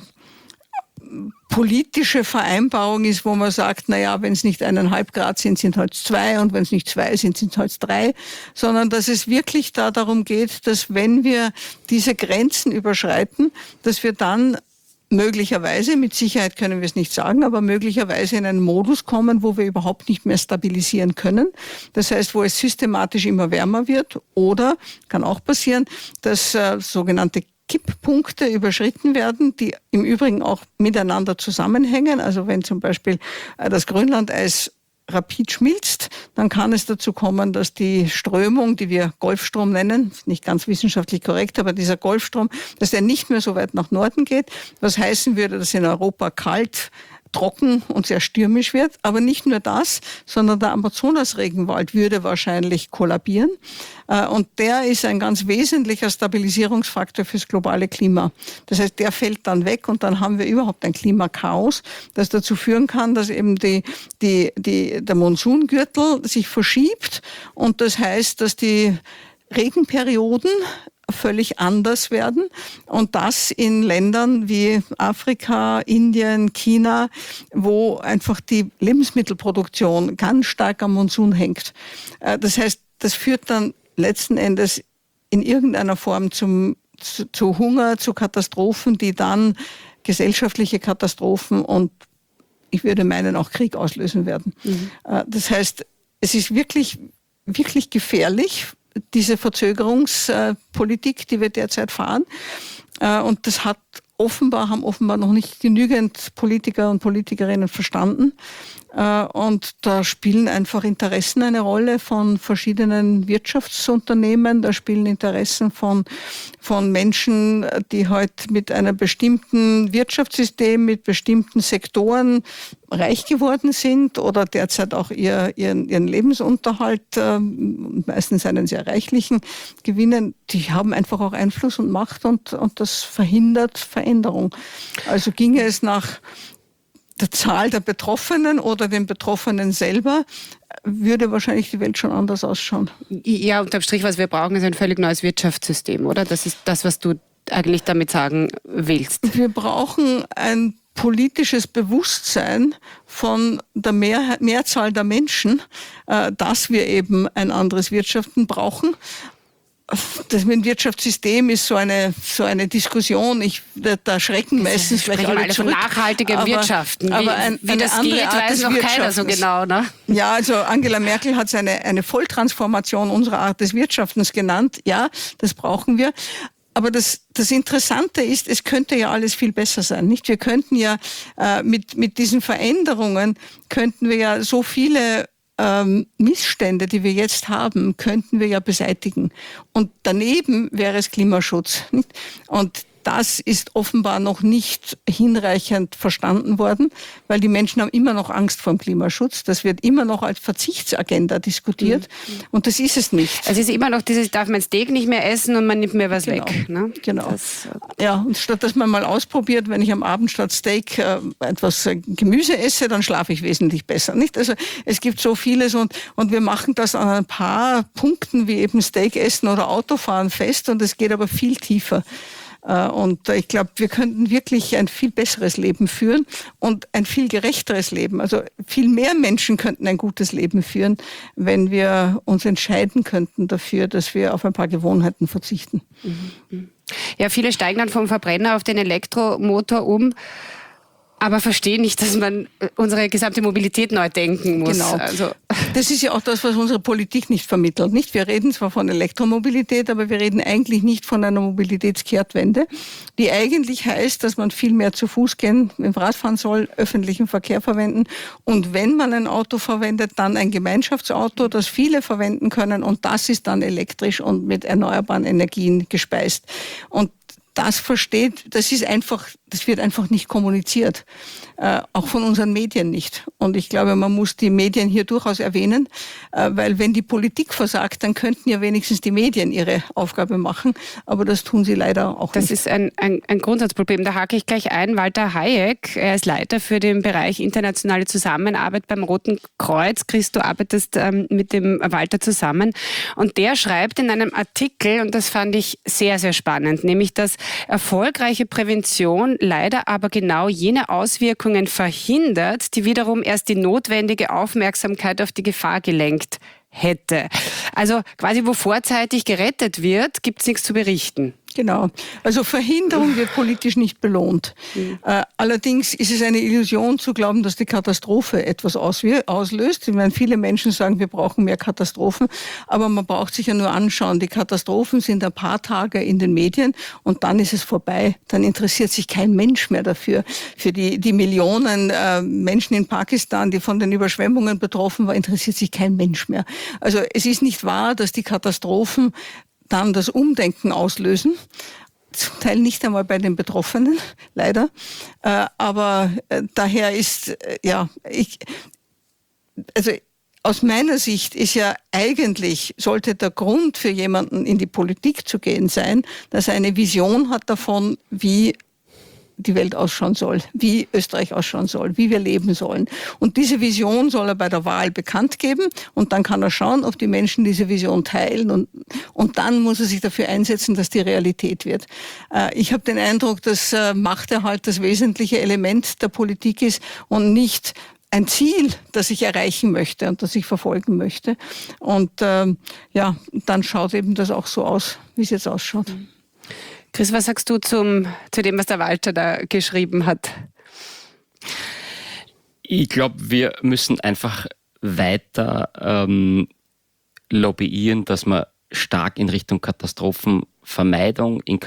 politische Vereinbarung ist, wo man sagt, naja, wenn es nicht 1,5 Grad sind halt 2 und wenn es nicht 2 sind halt 3, sondern dass es wirklich darum geht, dass wenn wir diese Grenzen überschreiten, dass wir dann möglicherweise, mit Sicherheit können wir es nicht sagen, aber möglicherweise in einen Modus kommen, wo wir überhaupt nicht mehr stabilisieren können. Das heißt, wo es systematisch immer wärmer wird, oder, kann auch passieren, dass sogenannte Kipppunkte überschritten werden, die im Übrigen auch miteinander zusammenhängen. Also wenn zum Beispiel das Grönlandeis rapid schmilzt, dann kann es dazu kommen, dass die Strömung, die wir Golfstrom nennen, nicht ganz wissenschaftlich korrekt, aber dieser Golfstrom, dass der nicht mehr so weit nach Norden geht, was heißen würde, dass in Europa kalt, trocken und sehr stürmisch wird. Aber nicht nur das, sondern der Amazonas-Regenwald würde wahrscheinlich kollabieren. Und der ist ein ganz wesentlicher Stabilisierungsfaktor fürs globale Klima. Das heißt, der fällt dann weg und dann haben wir überhaupt ein Klimakaos, das dazu führen kann, dass eben der Monsungürtel sich verschiebt. Und das heißt, dass die Regenperioden völlig anders werden, und das in Ländern wie Afrika, Indien, China, wo einfach die Lebensmittelproduktion ganz stark am Monsun hängt. Das heißt, das führt dann letzten Endes in irgendeiner Form zu Hunger, zu Katastrophen, die dann gesellschaftliche Katastrophen und ich würde meinen auch Krieg auslösen werden. Das heißt, es ist wirklich, wirklich gefährlich, diese Verzögerungspolitik, die wir derzeit fahren. Und das haben offenbar noch nicht genügend Politiker und Politikerinnen verstanden. Und da spielen einfach Interessen eine Rolle von verschiedenen Wirtschaftsunternehmen. Da spielen Interessen von Menschen, die halt mit einem bestimmten Wirtschaftssystem, mit bestimmten Sektoren reich geworden sind oder derzeit auch ihren Lebensunterhalt, meistens einen sehr reichlichen, gewinnen. Die haben einfach auch Einfluss und Macht und das verhindert Veränderung. Also ginge es nach der Zahl der Betroffenen oder den Betroffenen selber, würde wahrscheinlich die Welt schon anders ausschauen. Ja, unterm Strich, was wir brauchen, ist ein völlig neues Wirtschaftssystem, oder? Das ist das, was du eigentlich damit sagen willst. Wir brauchen ein politisches Bewusstsein von der Mehrzahl der Menschen, dass wir eben ein anderes Wirtschaften brauchen. Das mit dem Wirtschaftssystem ist so eine Diskussion. Da schrecken meistens gleich alle zurück. Von nachhaltigem Wirtschaften. Wie das geht, weiß noch keiner so genau. Ne? Ja, also Angela Merkel hat es eine Volltransformation unserer Art des Wirtschaftens genannt. Ja, das brauchen wir. Aber das Interessante ist, es könnte ja alles viel besser sein, nicht? Wir könnten ja mit diesen Veränderungen könnten wir ja so viele Missstände, die wir jetzt haben, könnten wir ja beseitigen. Und daneben wäre es Klimaschutz, nicht? Und das ist offenbar noch nicht hinreichend verstanden worden, weil die Menschen haben immer noch Angst vor dem Klimaschutz. Das wird immer noch als Verzichtsagenda diskutiert und das ist es nicht. Es ist immer noch dieses, darf man Steak nicht mehr essen und man nimmt mir was Genau. weg. Ne? Genau. Ja, und statt dass man mal ausprobiert, wenn ich am Abend statt Steak etwas Gemüse esse, dann schlafe ich wesentlich besser. Nicht? Also es gibt so vieles und wir machen das an ein paar Punkten wie eben Steak essen oder Autofahren fest und es geht aber viel tiefer. Und ich glaube, wir könnten wirklich ein viel besseres Leben führen und ein viel gerechteres Leben. Also viel mehr Menschen könnten ein gutes Leben führen, wenn wir uns entscheiden könnten dafür, dass wir auf ein paar Gewohnheiten verzichten. Ja, viele steigen dann vom Verbrenner auf den Elektromotor um. Aber verstehe nicht, dass man unsere gesamte Mobilität neu denken muss. Genau. Also das ist ja auch das, was unsere Politik nicht vermittelt. Nicht? Wir reden zwar von Elektromobilität, aber wir reden eigentlich nicht von einer Mobilitätskehrtwende, die eigentlich heißt, dass man viel mehr zu Fuß gehen, mit dem Radfahren soll, öffentlichen Verkehr verwenden und wenn man ein Auto verwendet, dann ein Gemeinschaftsauto, das viele verwenden können und das ist dann elektrisch und mit erneuerbaren Energien gespeist. Und das wird einfach nicht kommuniziert. Auch von unseren Medien nicht. Und ich glaube, man muss die Medien hier durchaus erwähnen, weil wenn die Politik versagt, dann könnten ja wenigstens die Medien ihre Aufgabe machen. Aber das tun sie leider auch nicht. Das ist ein Grundsatzproblem. Da hake ich gleich ein. Walter Hayek, er ist Leiter für den Bereich internationale Zusammenarbeit beim Roten Kreuz. Chris, du arbeitest mit dem Walter zusammen. Und der schreibt in einem Artikel, und das fand ich sehr, sehr spannend, nämlich, dass erfolgreiche Prävention leider aber genau jene Auswirkungen verhindert, die wiederum erst die notwendige Aufmerksamkeit auf die Gefahr gelenkt hätte. Also quasi, wo vorzeitig gerettet wird, gibt es nichts zu berichten. Genau. Also Verhinderung wird politisch nicht belohnt. Allerdings ist es eine Illusion zu glauben, dass die Katastrophe etwas auslöst. Ich meine, viele Menschen sagen, wir brauchen mehr Katastrophen, aber man braucht sich ja nur anschauen. Die Katastrophen sind ein paar Tage in den Medien und dann ist es vorbei. Dann interessiert sich kein Mensch mehr dafür. Für die Millionen Menschen in Pakistan, die von den Überschwemmungen betroffen waren, interessiert sich kein Mensch mehr. Also es ist nicht wahr, dass die Katastrophen dann das Umdenken auslösen. Zum Teil nicht einmal bei den Betroffenen, leider. Aber daher ist, aus meiner Sicht ist ja eigentlich, sollte der Grund für jemanden in die Politik zu gehen sein, dass er eine Vision hat davon, wie die Welt ausschauen soll, wie Österreich ausschauen soll, wie wir leben sollen. Und diese Vision soll er bei der Wahl bekannt geben und dann kann er schauen, ob die Menschen diese Vision teilen und dann muss er sich dafür einsetzen, dass die Realität wird. Ich habe den Eindruck, dass Machterhalt das wesentliche Element der Politik ist und nicht ein Ziel, das ich erreichen möchte und das ich verfolgen möchte. Und dann schaut eben das auch so aus, wie es jetzt ausschaut. Chris, was sagst du zu dem, was der Walter da geschrieben hat? Ich glaube, wir müssen einfach weiter lobbyieren, dass wir stark in Richtung Katastrophenvermeidung, in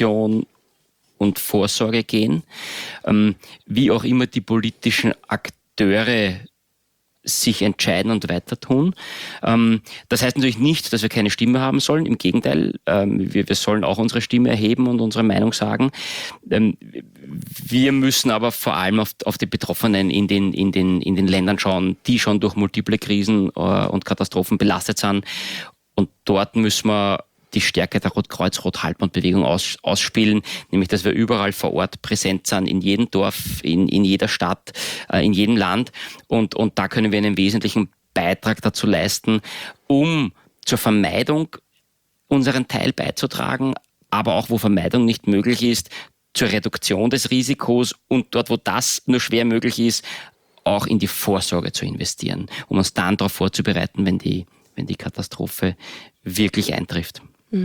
Katastrophenrisikoreduktion und Vorsorge gehen. Wie auch immer die politischen Akteure Akteure sich entscheiden und weiter tun. Das heißt natürlich nicht, dass wir keine Stimme haben sollen. Im Gegenteil, wir sollen auch unsere Stimme erheben und unsere Meinung sagen. Wir müssen aber vor allem auf die Betroffenen in den Ländern schauen, die schon durch multiple Krisen und Katastrophen belastet sind. Und dort müssen wir die Stärke der Rotkreuz-Rothalbmond-Bewegung ausspielen, nämlich dass wir überall vor Ort präsent sind, in jedem Dorf, in jeder Stadt, in jedem Land. Und da können wir einen wesentlichen Beitrag dazu leisten, um zur Vermeidung unseren Teil beizutragen, aber auch wo Vermeidung nicht möglich ist, zur Reduktion des Risikos und dort, wo das nur schwer möglich ist, auch in die Vorsorge zu investieren, um uns dann darauf vorzubereiten, wenn die Katastrophe wirklich eintrifft.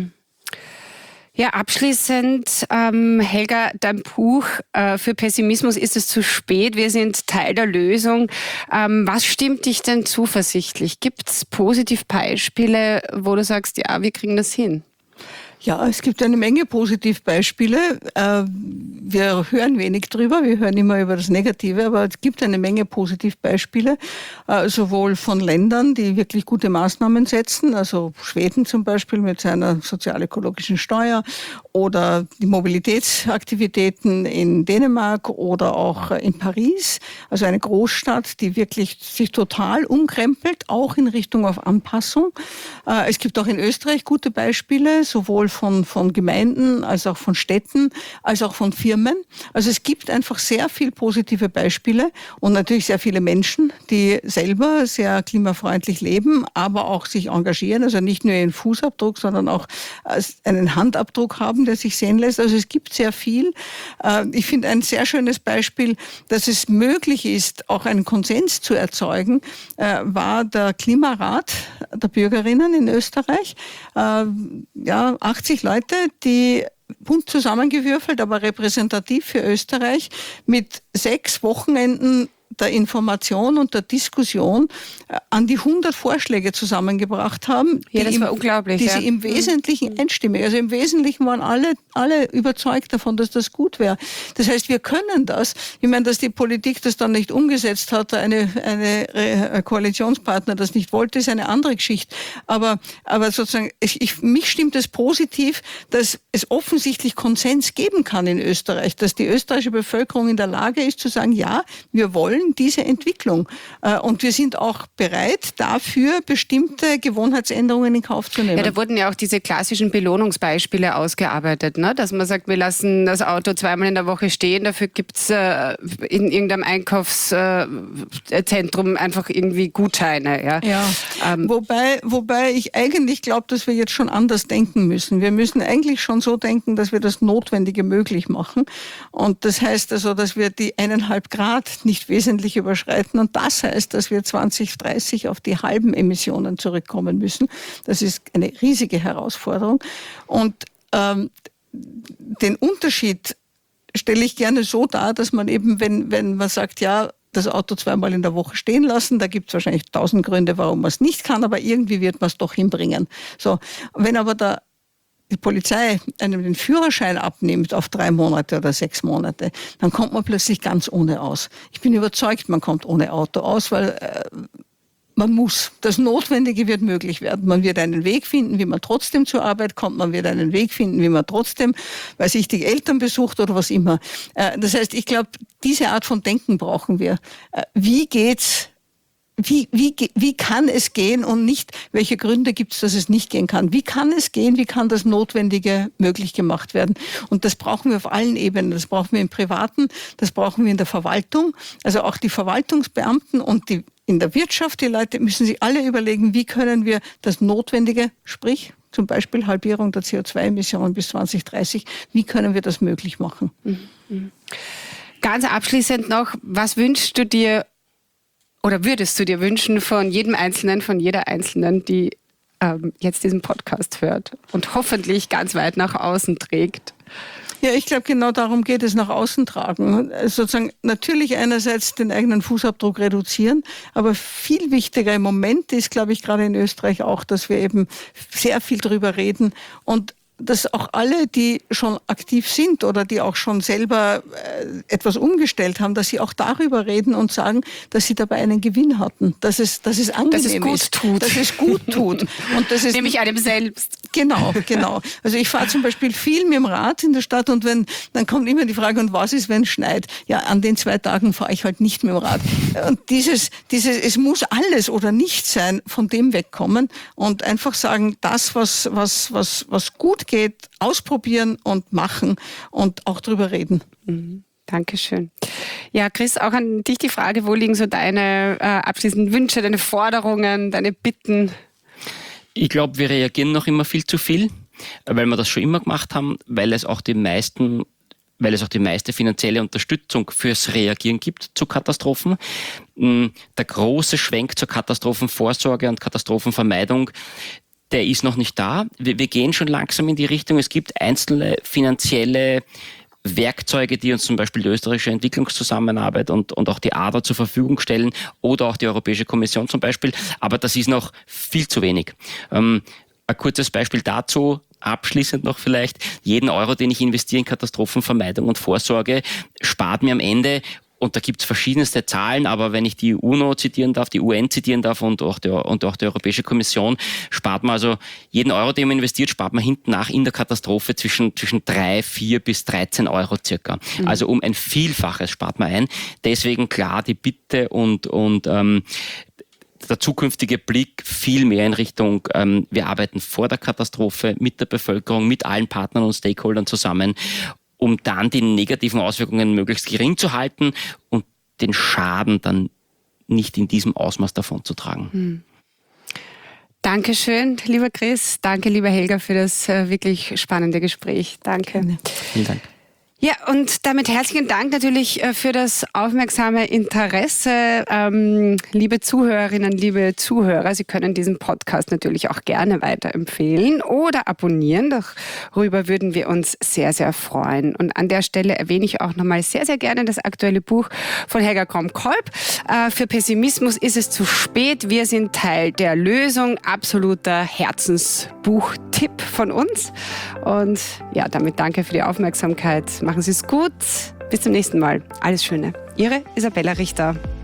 Ja, abschließend, Helga, dein Buch für Pessimismus ist es zu spät, wir sind Teil der Lösung. Was stimmt dich denn zuversichtlich? Gibt es Positivbeispiele, wo du sagst, ja, wir kriegen das hin? Ja, es gibt eine Menge Positivbeispiele. Wir hören wenig drüber, wir hören immer über das Negative, aber es gibt eine Menge Positivbeispiele, sowohl von Ländern, die wirklich gute Maßnahmen setzen, also Schweden zum Beispiel mit seiner sozial-ökologischen Steuer oder die Mobilitätsaktivitäten in Dänemark oder auch in Paris, also eine Großstadt, die wirklich sich total umkrempelt, auch in Richtung auf Anpassung. Es gibt auch in Österreich gute Beispiele, sowohl von Gemeinden, als auch von Städten, als auch von Firmen. Also es gibt einfach sehr viele positive Beispiele und natürlich sehr viele Menschen, die selber sehr klimafreundlich leben, aber auch sich engagieren, also nicht nur ihren Fußabdruck, sondern auch einen Handabdruck haben, der sich sehen lässt. Also es gibt sehr viel. Ich finde ein sehr schönes Beispiel, dass es möglich ist, auch einen Konsens zu erzeugen, war der Klimarat der Bürgerinnen in Österreich. 80 Leute, die bunt zusammengewürfelt, aber repräsentativ für Österreich, mit 6 Wochenenden der Information und der Diskussion an die 100 Vorschläge zusammengebracht haben. Ja, das war unglaublich. Die sie im Wesentlichen einstimmig, also im Wesentlichen waren alle überzeugt davon, dass das gut wäre. Das heißt, wir können das. Ich meine, dass die Politik das dann nicht umgesetzt hat, eine Koalitionspartner das nicht wollte, ist eine andere Geschichte. Aber sozusagen, mich stimmt es positiv, dass es offensichtlich Konsens geben kann in Österreich, dass die österreichische Bevölkerung in der Lage ist zu sagen, ja, wir wollen diese Entwicklung. Und wir sind auch bereit, dafür bestimmte Gewohnheitsänderungen in Kauf zu nehmen. Ja, da wurden ja auch diese klassischen Belohnungsbeispiele ausgearbeitet, ne? Dass man sagt, wir lassen das Auto 2-mal in der Woche stehen, dafür gibt's in irgendeinem Einkaufszentrum einfach irgendwie Gutscheine. Ja. Wobei ich eigentlich glaube, dass wir jetzt schon anders denken müssen. Wir müssen eigentlich schon so denken, dass wir das Notwendige möglich machen. Und das heißt also, dass wir die 1,5 Grad nicht wesentlich überschreiten. Und das heißt, dass wir 2030 auf die halben Emissionen zurückkommen müssen. Das ist eine riesige Herausforderung. Und den Unterschied stelle ich gerne so dar, dass man eben, wenn man sagt, ja, das Auto 2-mal in der Woche stehen lassen, da gibt es wahrscheinlich 1000 Gründe, warum man es nicht kann, aber irgendwie wird man es doch hinbringen. So, wenn aber die Polizei einem den Führerschein abnimmt auf 3 Monate oder 6 Monate, dann kommt man plötzlich ganz ohne aus. Ich bin überzeugt, man kommt ohne Auto aus, weil man muss. Das Notwendige wird möglich werden. Man wird einen Weg finden, wie man trotzdem zur Arbeit kommt. Man wird einen Weg finden, wie man trotzdem, die Eltern besucht oder was immer. Das heißt, ich glaube, diese Art von Denken brauchen wir. Wie geht's? Wie kann es gehen und nicht, welche Gründe gibt es, dass es nicht gehen kann? Wie kann es gehen? Wie kann das Notwendige möglich gemacht werden? Und das brauchen wir auf allen Ebenen. Das brauchen wir im Privaten, das brauchen wir in der Verwaltung. Also auch die Verwaltungsbeamten und in der Wirtschaft, die Leute müssen sich alle überlegen, wie können wir das Notwendige, sprich zum Beispiel Halbierung der CO2-Emissionen bis 2030, wie können wir das möglich machen? Ganz abschließend noch, was wünschst du dir oder würdest du dir wünschen von jedem Einzelnen, von jeder Einzelnen, die jetzt diesen Podcast hört und hoffentlich ganz weit nach außen trägt? Ja, ich glaube, genau darum geht es, nach außen tragen. Sozusagen natürlich einerseits den eigenen Fußabdruck reduzieren, aber viel wichtiger im Moment ist, glaube ich, gerade in Österreich auch, dass wir eben sehr viel drüber reden und dass auch alle, die schon aktiv sind oder die auch schon selber etwas umgestellt haben, dass sie auch darüber reden und sagen, dass sie dabei einen Gewinn hatten, dass es angenehm ist, dass es gut tut. Und das ist nämlich einem selbst. Genau. Also ich fahre zum Beispiel viel mit dem Rad in der Stadt und dann kommt immer die Frage, und was ist, wenn es schneit? Ja, an den 2 Tagen fahre ich halt nicht mit dem Rad. Und dieses, es muss alles oder nichts sein, von dem wegkommen und einfach sagen, das, was gut geht, ausprobieren und machen und auch drüber reden. Dankeschön. Ja, Chris, auch an dich die Frage, wo liegen so deine abschließenden Wünsche, deine Forderungen, deine Bitten? Ich glaube, wir reagieren noch immer viel zu viel, weil wir das schon immer gemacht haben, weil es auch die meiste finanzielle Unterstützung fürs Reagieren gibt zu Katastrophen. Der große Schwenk zur Katastrophenvorsorge und Katastrophenvermeidung, der ist noch nicht da. Wir gehen schon langsam in die Richtung. Es gibt einzelne finanzielle Werkzeuge, die uns zum Beispiel die österreichische Entwicklungszusammenarbeit und auch die ADA zur Verfügung stellen oder auch die Europäische Kommission zum Beispiel. Aber das ist noch viel zu wenig. Ein kurzes Beispiel dazu, abschließend noch vielleicht, jeden Euro, den ich investiere in Katastrophenvermeidung und Vorsorge, spart mir am Ende, und da gibt es verschiedenste Zahlen, aber wenn ich die UNO zitieren darf, die UN zitieren darf und auch die Europäische Kommission, spart man also jeden Euro, den man investiert, spart man hinten nach in der Katastrophe zwischen 3, 4 bis 13 Euro circa. Also um ein Vielfaches spart man ein. Deswegen klar die Bitte und der zukünftige Blick viel mehr in Richtung, wir arbeiten vor der Katastrophe mit der Bevölkerung, mit allen Partnern und Stakeholdern zusammen, um dann die negativen Auswirkungen möglichst gering zu halten und den Schaden dann nicht in diesem Ausmaß davonzutragen. Dankeschön, lieber Chris. Danke, lieber Helga, für das wirklich spannende Gespräch. Danke. Vielen Dank. Ja, und damit herzlichen Dank natürlich für das aufmerksame Interesse. Liebe Zuhörerinnen, liebe Zuhörer, Sie können diesen Podcast natürlich auch gerne weiterempfehlen oder abonnieren. Darüber würden wir uns sehr, sehr freuen. Und an der Stelle erwähne ich auch nochmal sehr, sehr gerne das aktuelle Buch von Helga Kromp-Kolb. Für Pessimismus ist es zu spät. Wir sind Teil der Lösung. Absoluter Herzensbuchtipp von uns. Und ja, damit danke für die Aufmerksamkeit. Machen Sie es gut. Bis zum nächsten Mal. Alles Schöne. Ihre Isabella Richter.